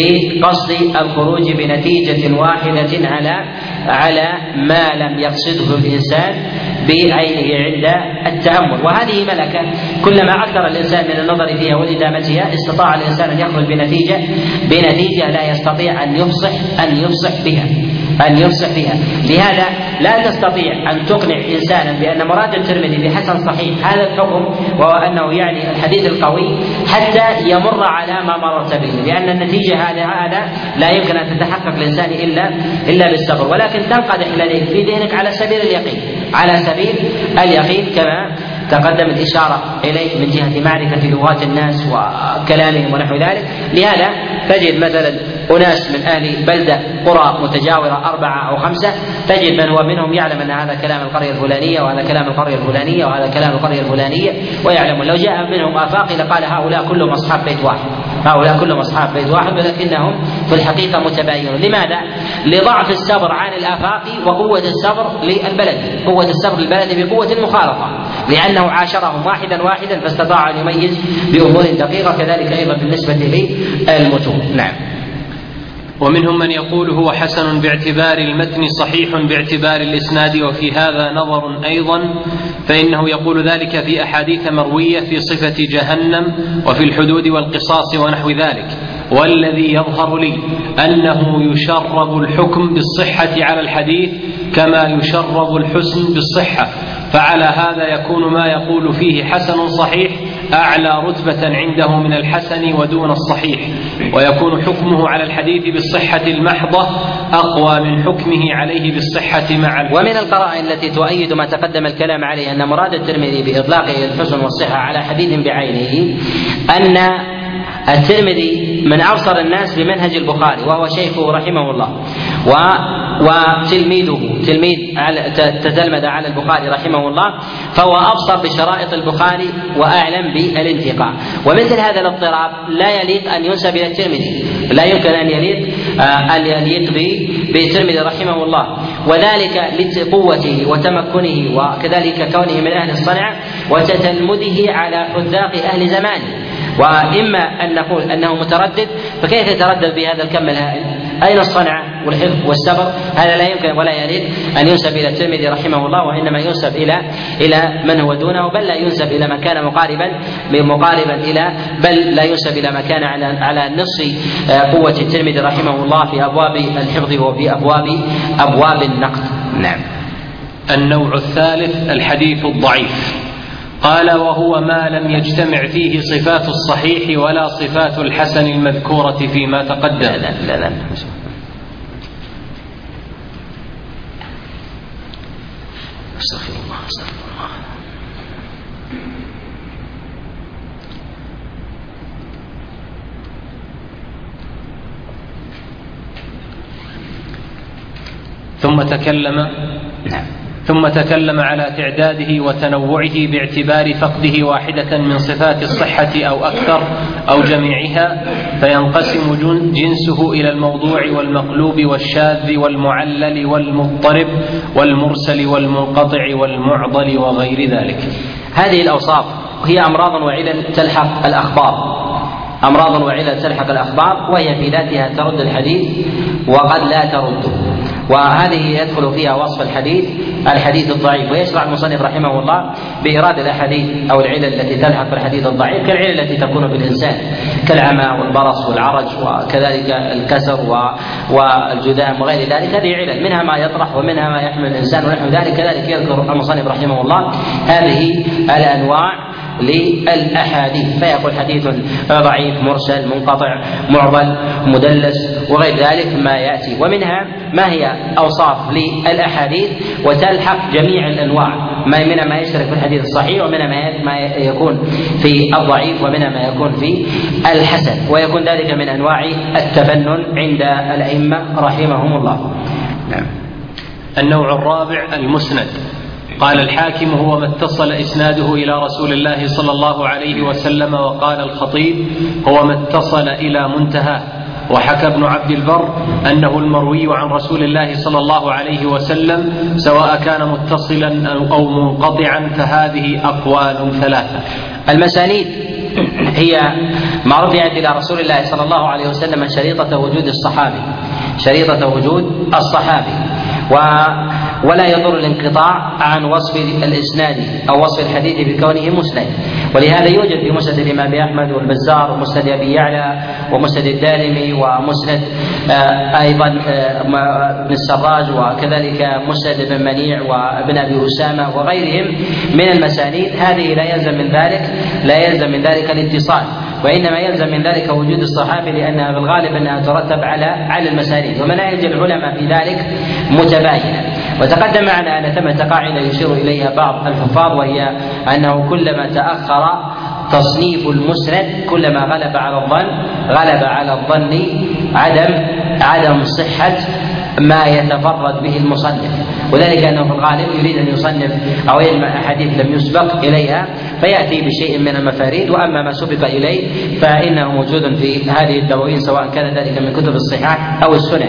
بقصد الخروج بنتيجة واحدة على على ما لم يقصده الإنسان بعينه عند التأمل. وهذه ملكة كلما أكثر الإنسان من النظر فيها وإدامتها استطاع الإنسان أن يخرج بنتيجة بنتيجة لا يستطيع أن يفصح أن يفصح بها أن يفصح بها. لهذا لا تستطيع أن تقنع إنسانا بأن مراد الترمذي بحسن صحيح هذا الحكم، وهو أنه يعني الحديث القوي، حتى يمر على ما مررت به، لأن النتيجة هذا هذا لا يمكن أن تتحقق الإنسان إلا إلا بالصبر، ولكن تنقدح لديك في ذهنك على سبيل اليقين على سبيل اليقين كما تقدم الإشارة إليه من جهة معرفة لغات الناس وكلامهم ونحو ذلك. لهذا تجد مثلا أناس من أهل بلدة قرى متجاورة أربعة أو خمسة، تجد من هو منهم يعلم أن هذا كلام القرية الفلانية وهذا كلام القرية الفلانية وهذا كلام القرية الفلانية، ويعلم لو جاء منهم آفاقي لقال هؤلاء كلهم أصحاب بيت واحد هؤلاء كلهم أصحاب بيت واحد ولكنهم في الحقيقة متباينون. لماذا؟ لضعف الصبر عن الآفاق وقوة الصبر للبلد قوة الصبر للبلد بقوة المخالطة، لأنه عاشرهم واحدا واحدا فاستطاع أن يميز بأمور دقيقة، كذلك أيضا بالنسبة للمتون. نعم. ومنهم من يقول هو حسن باعتبار المتن صحيح باعتبار الإسناد، وفي هذا نظر أيضا، فإنه يقول ذلك في أحاديث مروية في صفة جهنم وفي الحدود والقصاص ونحو ذلك، والذي يظهر لي أنه يشرب الحكم بالصحة على الحديث كما يشرب الحسن بالصحة، فعلى هذا يكون ما يقول فيه حسن صحيح أعلى رتبة عنده من الحسن ودون الصحيح، ويكون حكمه على الحديث بالصحة المحضة أقوى من حكمه عليه بالصحة مع الحسن. ومن القرائن التي تؤيد ما تقدم الكلام عليه أن مراد الترمذي بإطلاقه الحسن والصحة على حديث بعينه أن الترمذي من أبصر الناس بمنهج البخاري وهو شيخه رحمه الله، و وتلميذه تلميذ تتلمذ على البخاري رحمه الله، فهو أبصر بشرائط البخاري وأعلم بالانتقاء. ومثل هذا الاضطراب لا يليق أن ينسب إلى الترمذي، لا يمكن أن يليق أن يليق بالترمذي رحمه الله، وذلك لقوته وتمكنه وكذلك كونه من أهل الصنعة وتتلمذه على حذاق أهل زمانه. وإما أن نقول أنه متردد، فكيف يتردد بهذا الكم الهائل؟ أين الصنعة والحفظ والصبر؟ هذا لا يمكن ولا يليق أن ينسب إلى الترمذي رحمه الله، وإنما ينسب إلى إلى من هو دونه، بل لا ينسب إلى من كان مقاربا مقاربا إلى بل لا ينسب إلى من كان على على نصف قوة الترمذي رحمه الله في أبواب الحفظ وفي أبواب أبواب النقد. نعم. النوع الثالث الحديث الضعيف. قال وهو ما لم يجتمع فيه صفات الصحيح ولا صفات الحسن المذكورة فيما تقدم. لا لا لا, لا. استغفر الله استغفر الله. ثم تكلم نعم ثم تكلم على تعداده وتنوعه باعتبار فقده واحدة من صفات الصحة أو أكثر أو جميعها، فينقسم جنسه إلى الموضوع والمقلوب والشاذ والمعلل والمضطرب والمرسل والمنقطع والمعضل وغير ذلك. هذه الأوصاف هي أمراض وعلل تلحق الأخبار أمراض وعلل تلحق الأخبار وهي في ذاتها ترد الحديث وقد لا ترده، وهذه يدخل فيها وصف الحديث الحديث الضعيف. ويشرع المصنف رحمه الله بإيراد الأحاديث أو العلل التي تلحق بالحديث الضعيف كالعلل التي تكون بالإنسان كالعمى والبرص والعرج وكذلك الكسر والجذام وغير ذلك، هذه علل منها ما يطرح ومنها ما يحمل الإنسان ونحو ذلك. كذلك يذكر المصنف رحمه الله هذه الأنواع للأحاديث، فيقول حديث ضعيف مرسل منقطع معضل مدلس وغير ذلك ما يأتي. ومنها ما هي أوصاف للأحاديث وتلحق جميع الأنواع، ما منها ما يشترك في الحديث الصحيح ومنها ما يكون في الضعيف ومنها ما يكون في الحسن، ويكون ذلك من أنواع التفنن عند الأئمة رحمهم الله. نعم. النوع الرابع المسند. قال الحاكم هو ما اتصل إسناده إلى رسول الله صلى الله عليه وسلم. وقال الخطيب هو ما اتصل إلى منتهاه. وحكى ابن عبد البر أنه المروي عن رسول الله صلى الله عليه وسلم سواء كان متصلا أو منقطعا، فهذه أقوال ثلاثة. المسانيد هي ما رفعت إلى رسول الله صلى الله عليه وسلم شريطة وجود الصحابي شريطة وجود الصحابي و ولا يضر الانقطاع عن وصف الإسناد أو وصف الحديث بكونه مسند. ولهذا يوجد في مسند الإمام أحمد والبزار ومسند أبي يعلى ومسند الدارمي ومسند أيضا ابن السراج وكذلك مسند ابن منيع وابن أبي أسامة وغيرهم من المسانيد. هذه لا يلزم من ذلك لا يلزم من ذلك الاتصال، وإنما يلزم من ذلك وجود الصحابي، لأنها بالغالب أنها ترتب على على المسانيد. ومناهج العلماء في ذلك متباينة. وتقدم معنا أن ثمة قاعدة يشير إليها بعض الحفاظ، وهي أنه كلما تأخر تصنيف المسند كلما غلب على الظن غلب على الظن عدم عدم صحة ما يتفرد به المصنف، وذلك أنه في الغالب يريد أن يصنف أو يجمع أحاديث لم يسبق إليها فيأتي بشيء من المفاريد، وأما ما سبق إليه فإنه موجود في هذه الدواوين سواء كان ذلك من كتب الصحاح أو السنن.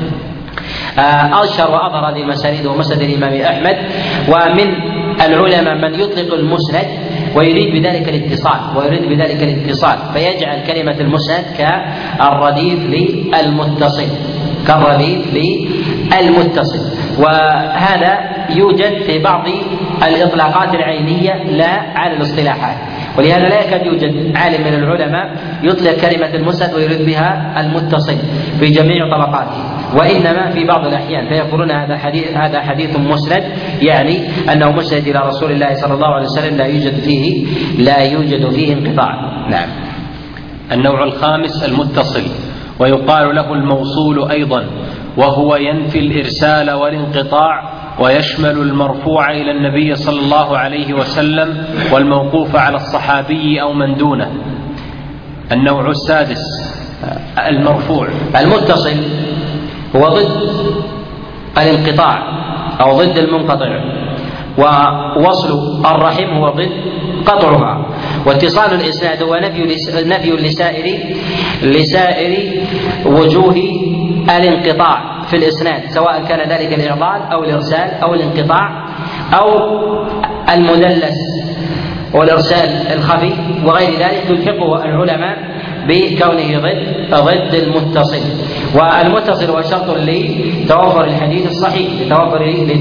أشهر وأظهر هذه المسانيد ومسند الإمام أحمد. ومن العلماء من يطلق المسند ويريد بذلك الاتصال ويريد بذلك الاتصال فيجعل كلمة المسند كالرديف للمتصل كالرديف للمتصل وهذا يوجد في بعض الإطلاقات العينية لا على الاصطلاحات. ولهذا لا يكاد يوجد عالم من العلماء يطلق كلمة المسند ويريد بها المتصل في جميع طبقاته، وإنما في بعض الأحيان فيقولون هذا حديث هذا حديث مسند، يعني أنه مسند إلى رسول الله صلى الله عليه وسلم لا يوجد فيه لا يوجد فيه انقطاع. نعم. النوع الخامس المتصل، ويقال له الموصول أيضا، وهو ينفي الإرسال والانقطاع ويشمل المرفوع إلى النبي صلى الله عليه وسلم والموقوف على الصحابي أو من دونه. النوع السادس المرفوع. المتصل هو ضد الانقطاع أو ضد المنقطع، ووصل الرحم هو ضد قطعها، واتصال الإسناد هو نفي لسائر لسائر وجوه الانقطاع في الإسناد سواء كان ذلك الإعضال أو الإرسال أو الانقطاع أو المدلس والإرسال الخفي وغير ذلك، يلحقه العلماء بكونه ضد ضد المتصل. والمتصل هو شرط لتوفر الحديث الصحيح لتوفر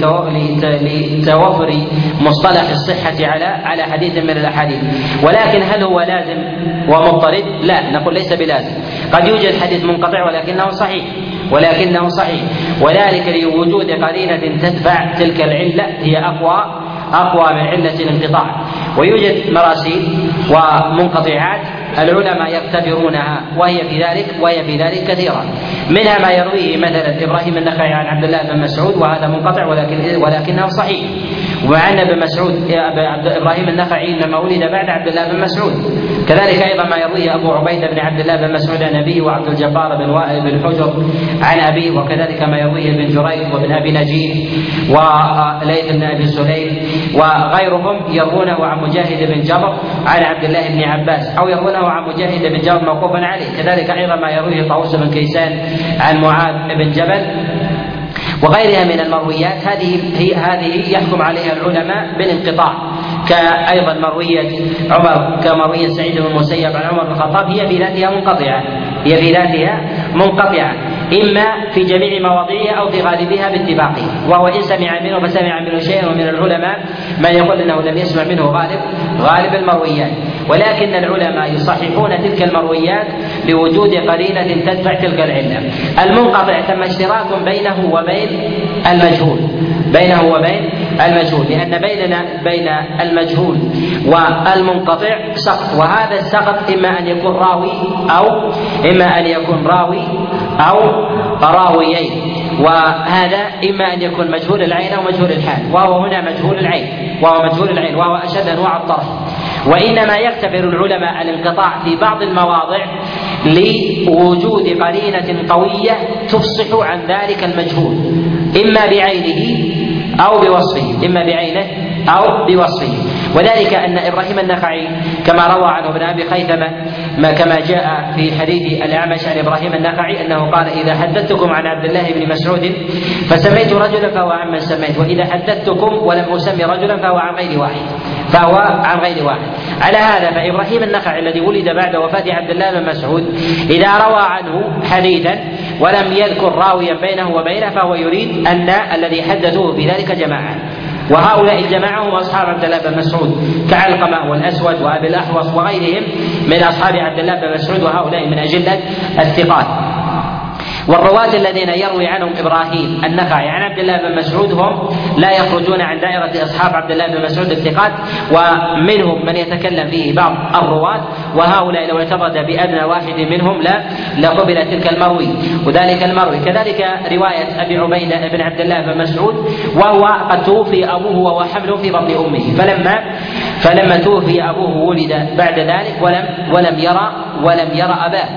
لتوفر مصطلح الصحة على على حديث من الأحاديث. ولكن هل هو لازم ومضطرد؟ لا، نقول ليس بلازم. قد يوجد حديث منقطع ولكنه صحيح ولكنه صحيح وذلك لوجود قرينة تدفع تلك العلة هي أقوى أقوى من علة الانقطاع. ويوجد مراسيل ومنقطعات العلماء يعتبرونها وهي في ذلك وهي في ذلك كثيرا، منها ما يرويه مثلا إبراهيم النخعي عن عبد الله بن مسعود وهذا منقطع ولكن ولكنه صحيح، ومع أن ابن مسعود إبراهيم النخعي إنما ولد بعد عبد الله بن مسعود. كذلك أيضا ما يرويه أبو عبيدة بن عبد الله بن مسعود عن أبيه وعبد الجبار بن وائل بن حجر عن أبيه، وكذلك ما يرويه ابن جريج وابن أبي نجيح وليث بن أبي سليم وغيرهم يروونه عن مجاهد بن جبر عن عبد الله بن عباس أو يروونه عن مجاهد بن جبر موقوفا عليه. كذلك أيضا ما يرويه طاووس بن كيسان عن معاذ بن جبل وغيرها من المرويات. هذه هي هذه يحكم عليها العلماء بالانقطاع، كأيضا مروية عمر كمروية سعيد بن المسيب عن عمر بن الخطاب هي في ذاتها منقطعة هي في ذاتها منقطعة إما في جميع مواضعها أو في غالبها باتفاقه، وهو إن سمع منه فسمع منه شيئا. ومن العلماء من يقول أنه لم يسمع منه غالب غالب المرويات، ولكن العلماء يصححون تلك المرويات لوجود قرينة تدفع تلك العلة. المنقطع تم اشتراك بينه وبين المجهول بينه وبين المجهول لأن بيننا بين المجهول والمنقطع سقط، وهذا السقط إما أن يكون راوي أو إما أن يكون راوي أو راويين، وهذا إما أن يكون مجهول العين أو مجهول الحال، وهو هنا مجهول العين وهو مجهول العين وهو أشد أنواع الطرح. وإنما يعتبر العلماء الانقطاع في بعض المواضع لوجود قرينة قوية تفصح عن ذلك المجهول إما بعينه أو بوصفه، إما بعينه أو بوصفه. وذلك أن إبراهيم النخعي كما روى عنه ابن أبي خيثمة ما كما جاء في حديث الأعمش عن إبراهيم النخعي أنه قال: إذا حدثتكم عن عبد الله بن مسعود فسميت رجلا فهو عمن سميت، وإذا حدثتكم ولم أسمي رجلا فهو عن غير واحد فهو عن غير واحد. على هذا فإبراهيم النخعي الذي ولد بعد وفاة عبد الله بن مسعود إذا روى عنه حديثا ولم يذكر راويا بينه وبينه فهو يريد أن الذي حدثوه بذلك جماعة، وهؤلاء الجماعة هم أصحاب عبد الله بن مسعود كعلقمة والأسود وأبي الأحوص وغيرهم من أصحاب عبد الله بن مسعود، وهؤلاء من أجلة الثقات. والرواة الذين يروي عنهم إبراهيم النخعي عن عبد الله بن مسعود هم لا يخرجون عن دائرة أصحاب عبد الله بن مسعود الثقات، ومنهم من يتكلم فيه بعض الرواة، وهؤلاء لو اعتقد بأدنى واحد منهم لا لقبل تلك المروي وذلك المروي. كذلك رواية أبي عبيدة بن عبد الله بن مسعود وهو قد توفي أبوه وهو حمل في بطن أمه، فلما فلما توفي أبوه ولد بعد ذلك ولم ولم يرى ولم يرى أباه.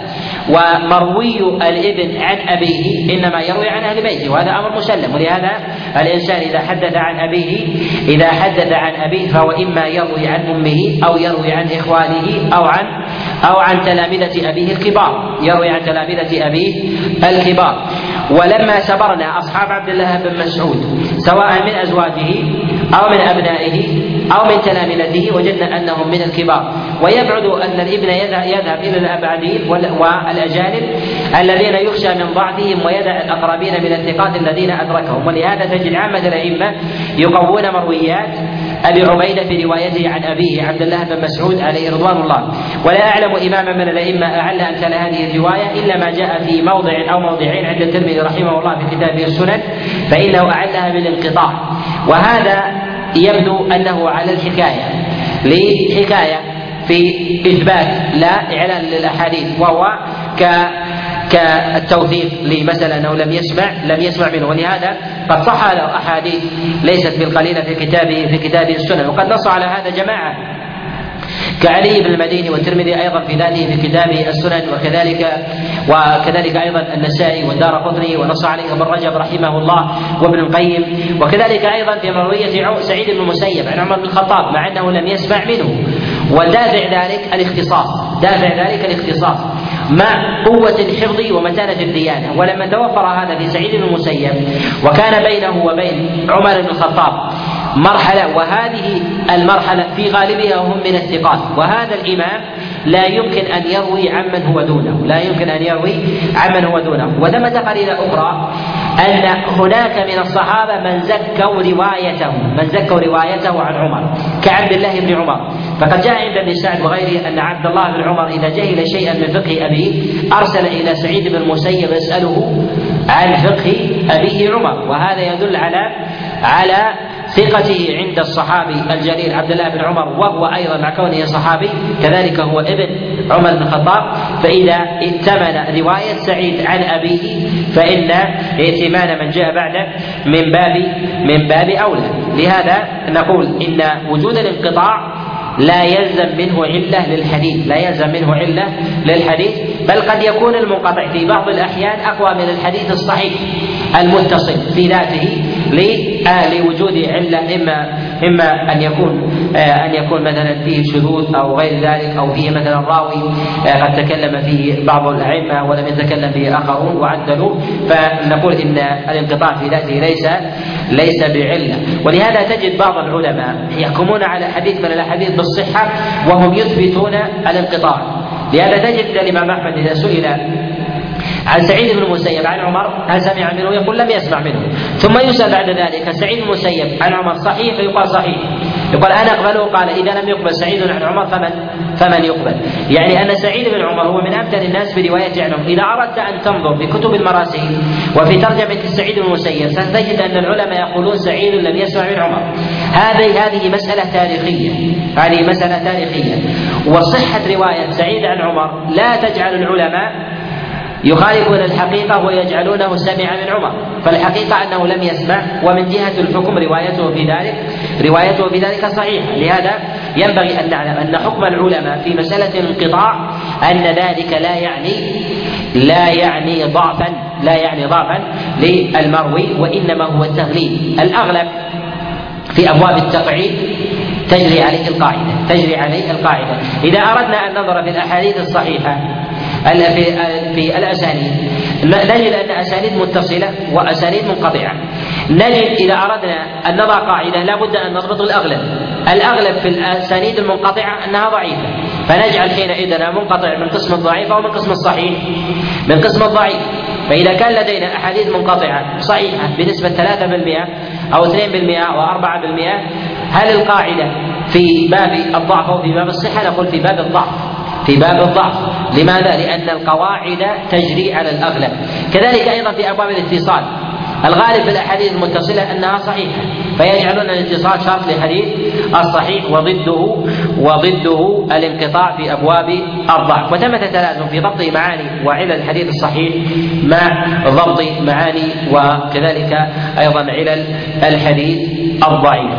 ومروي الابن عن أبيه إنما يروي عن أهل بيته، وهذا أمر مسلم. ولهذا الإنسان إذا حدث عن أبيه إذا حدث عن أبيه فهو إما يروي عن أمه أو يروي عن إخوانه أو عن أو عن تلامذة أبيه الكبار، يروي عن تلامذة أبيه الكبار. ولما سبرنا أصحاب عبد الله بن مسعود سواء من أزواجه أو من أبنائه أو من تلامذته وجدنا أنهم من الكبار، ويبعد أن الابن يذهب إلى الأبعدين والأجانب الذين يخشى من ضعفهم ويدع الأقربين من الثقات الذين أدركهم. ولهذا تجد عامة الأئمة يقوون مرويات أبي عبيدة في روايته عن أبيه عبد الله بن مسعود عليه رضوان الله. ولا أعلم إماما من الأئمة أعل أمثال هذه الرواية إلا ما جاء في موضع أو موضعين عند الترمذي رحمه الله في كتابه السنن، فإنه أعلها بالانقطاع، وهذا يبدو أنه على الحكاية لحكاية في إثبات لا إعلان للأحاديث، وهو ك كالتوثيق لمثلا أنه لم يسمع لم يسمع منه. ولهذا قد صح له أحاديث ليست بالقليلة في كتابه في كتابه السنن، وقد نص على هذا جماعة كعلي بن المديني والترمذي أيضا في ذاته في كتابه السنن، وكذلك وكذلك أيضا النسائي والدارقطني، ونص عليه ابن رجب رحمه الله وابن القيم، وكذلك أيضا في مروية سعيد بن المسيب عن عمر بن الخطاب مع أنه لم يسمع منه. ودافع ذلك الاختصاص دافع ذلك الاختصاص مع قوة الحفظ ومتانة الديانة. ولما توفر هذا في سعيد بن المسيب وكان بينه وبين عمر بن الخطاب مرحلة، وهذه المرحلة في غالبها هم من الثقات، وهذا الإمام لا يمكن أن يروي عمن هو دونه لا يمكن أن يروي عمن هو دونه. وثمة قرينة أخرى أن هناك من الصحابة من زكوا روايته من زكوا روايته عن عمر كعبد الله بن عمر، فقد جاء عند ابن سعد وغيره أن عبد الله بن عمر إذا جهل شيئا من فقه أبيه أرسل إلى سعيد بن المسيب يسأله عن فقه أبيه عمر، وهذا يدل على على ثقته عند الصحابي الجليل عبد الله بن عمر، وهو أيضا مع كونه صحابي كذلك هو ابن عمر بن الخطاب. فإذا ائتمن رواية سعيد عن أبيه فإن ائتمان من جاء بعده من باب من باب أولى. لهذا نقول إن وجود الانقطاع لا يلزم منه علة للحديث لا يلزم منه علة للحديث بل قد يكون المنقطع في بعض الأحيان أقوى من الحديث الصحيح المتصل في ذاته لوجود علة، إما إما أن يكون أن يكون مثلا فيه شذوذ أو غير ذلك، أو فيه مثلا راوي قد تكلم فيه بعض الأئمة ولم يتكلم فيه آخرون وعدلوا، فنقول إن الانقطاع في ذاته ليس ليس بعلة. ولهذا تجد بعض العلماء يحكمون على حديث من الأحاديث بالصحة وهم يثبتون الانقطاع. لهذا تجد الإمام أحمد إذا سئل عن سعيد بن المسيب عن عمر هل سمع منه يقول لم يسمع منه، ثم يسأل بعد ذلك سعيد بن المسيب عن عمر صحيح فيقال صحيح، يقال أنا أقبله، قال إذا لم يقبل سعيد عن عمر فمن فمن يقبل. يعني أن سعيد بن عمر هو من أمثل الناس برواية عنهم. إذا أردت أن تنظر في كتب المراسيل وفي ترجمة سعيد بن المسيب ستجد أن العلماء يقولون سعيد لم يسمع من عمر. هذه هذه مسألة تاريخية هذه مسألة تاريخية وصحة رواية سعيد عن عمر لا تجعل العلماء يخالفون الحقيقة ويجعلونه سمع من عمر، فالحقيقة أنه لم يسمع، ومن جهة الحكم روايته في ذلك روايته في ذلك صحيحة. لهذا ينبغي أن نعلم أن حكم العلماء في مسألة الانقطاع أن ذلك لا يعني لا يعني ضعفا لا يعني ضعفا للمروي، وإنما هو التغليب. الأغلب في أبواب التقعيد تجري عليه القاعدة تجري عليه القاعدة إذا أردنا أن ننظر في الأحاديث الصحيحة في في الأسانيد نجد أن أسانيد متصلة وأسانيد منقطعة. نجد إذا أردنا أن نضع قاعدة لا بد أن نضبط الأغلب. الأغلب في الأسانيد المنقطعة أنها ضعيفة، فنجعل حينئذ منقطع من قسم الضعيف أو من قسم الصحيح من قسم الضعيف. فإذا كان لدينا أحاديث منقطعة صحيحة بنسبة ثلاثة بالمئة أو اثنين بالمئة أو أربعة بالمئة، هل القاعدة في باب الضعف أو في باب الصحة؟ نقول في باب الضعف في باب الضعف. لماذا؟ لأن القواعد تجري على الأغلب. كذلك أيضا في أبواب الاتصال، الغالب في الأحاديث المتصلة أنها صحيحة، فيجعلون الاتصال شرط لحديث الصحيح وضده وضده الانقطاع في أبواب الضعف. وثمة تلازم في ضبط معاني وعلل الحديث الصحيح مع ضبط معاني وكذلك أيضا علل الحديث الضعيف.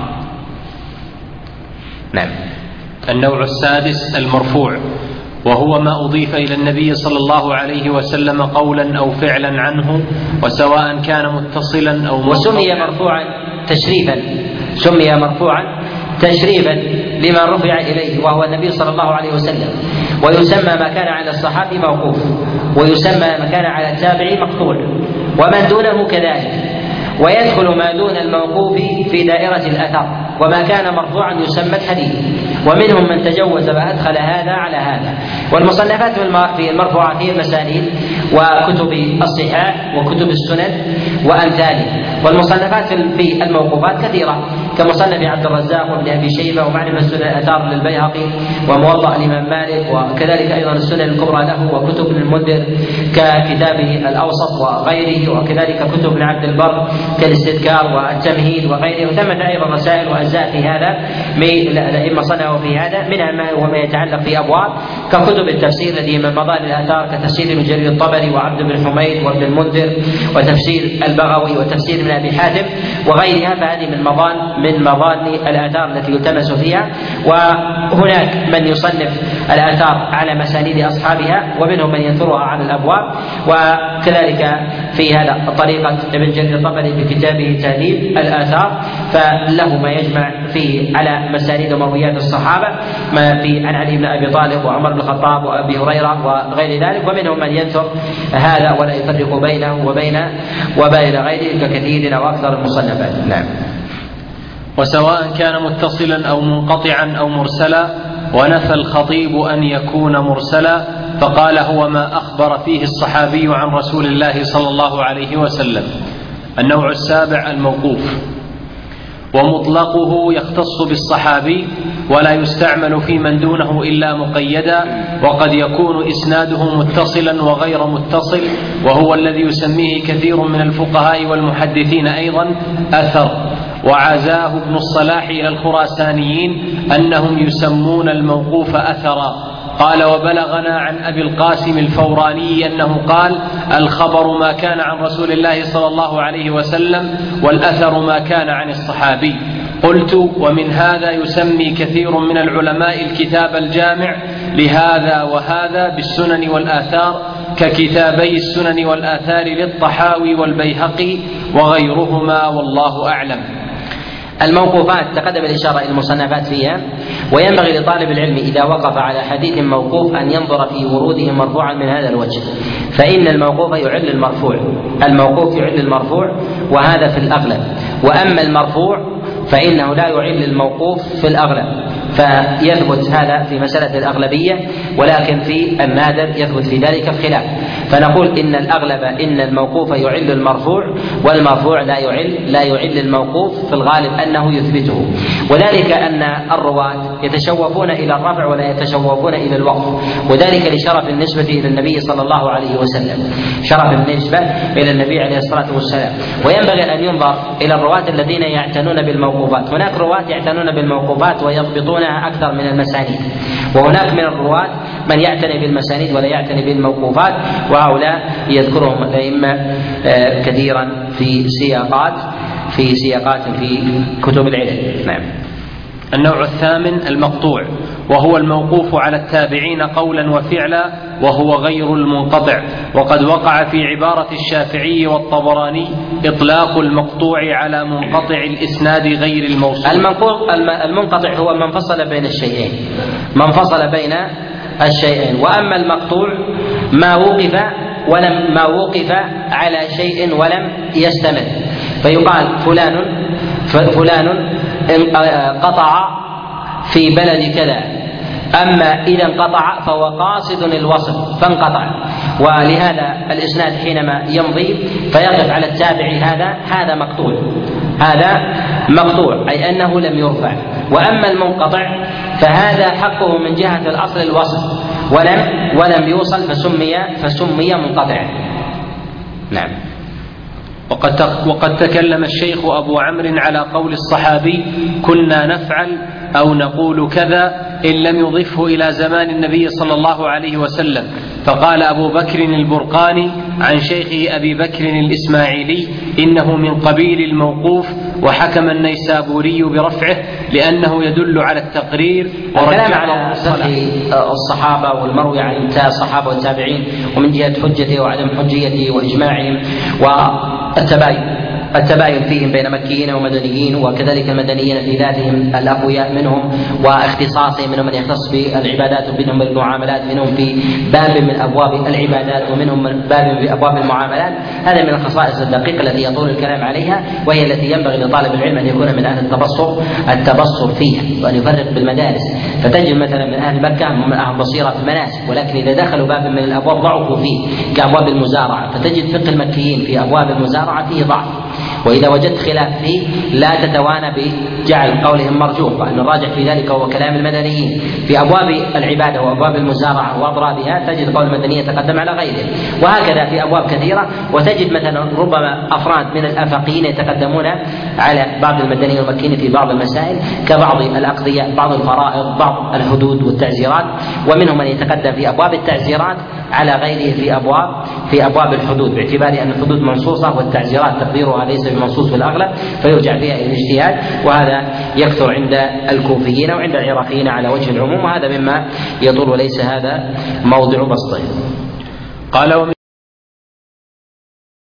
نعم. النوع السادس المرفوع، وهو ما أضيف إلى النبي صلى الله عليه وسلم قولا أو فعلا عنه، وسواء كان متصلا أو منقطعا. وسمي مرفوعا تشريفا سمي مرفوعا تشريفا لما رفع إليه وهو النبي صلى الله عليه وسلم، ويسمى ما كان على الصحابي موقوف، ويسمى ما كان على التابعي مقطوع، ومن دونه كذلك. ويدخل ما دون الموقوف في دائرة الأثر، وما كان مرفوعا يسمى الحديث، ومنهم من تجوز فأدخل هذا على هذا. والمصنفات في المرفوعات هي المسانيد وكتب الصحاح وكتب السنن وأمثاله. والمصنفات في الموقوفات كثيرة كمصنف عبد الرزاق وابن أبي شيبة ومعرفة سنن الآثار للبيهقي وموطأ الإمام مالك، وكذلك أيضا السنن الكبرى له وكتب ابن المنذر ككتابه الأوسط وغيره، وكذلك كتب ابن عبد البر كالاستذكار والتمهيد وغيره. وثمة أيضا رسائل وأجزاء في هذا الأئمة صنعوا في هذا، منها ما هو ما يتعلق في أبواب ككتب التفسير الذي من مظان الآثار كتفسير ابن جرير الطبري وعبد بن حميد وابن المنذر وتفسير البغوي وتفسير ابن أبي حاتم وغيرها، فهذه من مظان من مظان الآثار التي يلتمس فيها. وهناك من يصنف الآثار على مسانيد أصحابها، ومنهم من ينثرها على الأبواب. وكذلك في هذا طريقة ابن جرير الطبري في كتابه تهذيب الآثار، فله ما يجمع فيه على مسانيد ومرويات الصحابة ما في عن علي بن أبي طالب وعمر بن الخطاب وأبي هريرة وغير ذلك. ومنهم من ينثر هذا ولا يفرق بينه وبين وبين غيره ككثير أو أكثر المصنفات. نعم. وسواء كان متصلا أو منقطعا أو مرسلا، ونفى الخطيب أن يكون مرسلا، فقال هو ما أخبر فيه الصحابي عن رسول الله صلى الله عليه وسلم. النوع السابع الموقوف، ومطلقه يختص بالصحابي ولا يستعمل في من دونه إلا مقيدا، وقد يكون إسناده متصلا وغير متصل، وهو الذي يسميه كثير من الفقهاء والمحدثين أيضا أثر. وعزاه ابن الصلاح إلى الخراسانيين أنهم يسمون الموقوف أثرا. قال وبلغنا عن أبي القاسم الفوراني أنه قال الخبر ما كان عن رسول الله صلى الله عليه وسلم، والأثر ما كان عن الصحابي. قلت ومن هذا يسمي كثير من العلماء الكتاب الجامع لهذا وهذا بالسنن والآثار ككتابي السنن والآثار للطحاوي والبيهقي وغيرهما، والله أعلم. الموقوفات تقدم الإشارة إلى المصنفات فيها، وينبغي لطالب العلم إذا وقف على حديث موقوف أن ينظر في وروده مرفوعا من هذا الوجه، فإن الموقوف يعل المرفوع الموقوف يعل المرفوع وهذا في الأغلب. وأما المرفوع فإنه لا يعل الموقوف في الأغلب، فيثبت هذا في مسألة الأغلبية، ولكن في النادر يثبت في ذلك الخلاف. فنقول إن الأغلب إن الموقوف يعل المرفوع، والمرفوع لا يعل لا يعل الموقوف، في الغالب أنه يثبته. وذلك أن الرواة يتشوفون إلى الرفع ولا يتشوفون إلى الوقف، وذلك لشرف النسبة إلى النبي صلى الله عليه وسلم، شرف النسبة إلى النبي عليه الصلاة والسلام. وينبغي أن ينظر إلى الرواة الذين يعتنون بالموقوفات. هناك رواة يعتنون بالموقوفات ويضبطونها أكثر من المسانيد، وهناك من الرواة من يعتني بالمسانيد ولا يعتني بالموقوفات، وهؤلاء يذكرهم الأئمة كثيرا في سياقات في سياقات في كتب العلم. نعم. النوع الثامن المقطوع، وهو الموقوف على التابعين قولا وفعلا، وهو غير المنقطع. وقد وقع في عبارة الشافعي والطبراني إطلاق المقطوع على منقطع الإسناد غير الموصول. المنقطع هو من فصل بين الشيئين، من فصل بين الشيئين. وأما المقطوع ما وقف ولم ما وقف على شيء ولم يستمر، فيقال فلان فلان قطع في بلد كذا، أما إذا انقطع فهو قاصد الوصل فانقطع. ولهذا الإسناد حينما يمضي فيقف على التابع هذا هذا مقطوع، هذا مقطوع أي أنه لم يرفع. وأما المنقطع فهذا حقه من جهة الأصل الوصل ولم ولم يوصل فسمي فسمي منقطعا. نعم. وقد وقد تكلم الشيخ أبو عمرو على قول الصحابي كنا نفعل أو نقول كذا إن لم يضفه إلى زمان النبي صلى الله عليه وسلم. فقال أبو بكر البرقاني عن شيخه أبي بكر الإسماعيلي إنه من قبيل الموقوف، وحكم النيسابوري برفعه لأنه يدل على التقرير. الكلام على سفح الصحابة والمروي عن الصحابة والتابعين ومن جهة حجته وعدم حجيته وإجماعهم والتباين التباين فيهم بين مكيين ومدنيين، وكذلك المدنيين في ذاتهم الأقوياء منهم واختصاصهم، منهم من يختص بالعبادات ومنهم بالمعاملات، منهم في باب من أبواب العبادات ومنهم من باب من أبواب المعاملات. هذا من الخصائص الدقيقة التي يطول الكلام عليها، وهي التي ينبغي لطالب العلم أن يكون من أهل التبصر التبصر فيها وأن يفرق بالمدارس. فتجد مثلا من أهل مكة من أهل بصيرة في المناسك، ولكن إذا دخلوا باب من الأبواب ضعفوا فيه كأبواب المزارعة، فتجد فقه المكيين في أبواب المزارعة فيه ضعف. وإذا وجدت خلاف فيه لا تتوانى بجعل قولهم مرجوح، وأن الراجح في ذلك هو كلام المدنيين. في أبواب العبادة وأبواب المزارعة وأضرابها تجد قول المدنيين يتقدم على غيره، وهكذا في أبواب كثيرة. وتجد مثلا ربما أفراد من الآفاقيين يتقدمون على بعض المدنيين والمكيين في بعض المسائل كبعض الأقضية، بعض الفرائض، بعض الحدود والتعزيرات، ومنهم من يتقدم في أبواب التعزيرات على غيره في أبواب في أبواب الحدود، باعتبار أن الحدود منصوصة والتعزيرات تقديرها ليس بمنصوص في الأغلب، فيرجع فيها إلى الاجتهاد. وهذا يكثر عند الكوفيين وعند العراقيين على وجه العموم، وهذا مما يطول وليس هذا موضع بسطه. قال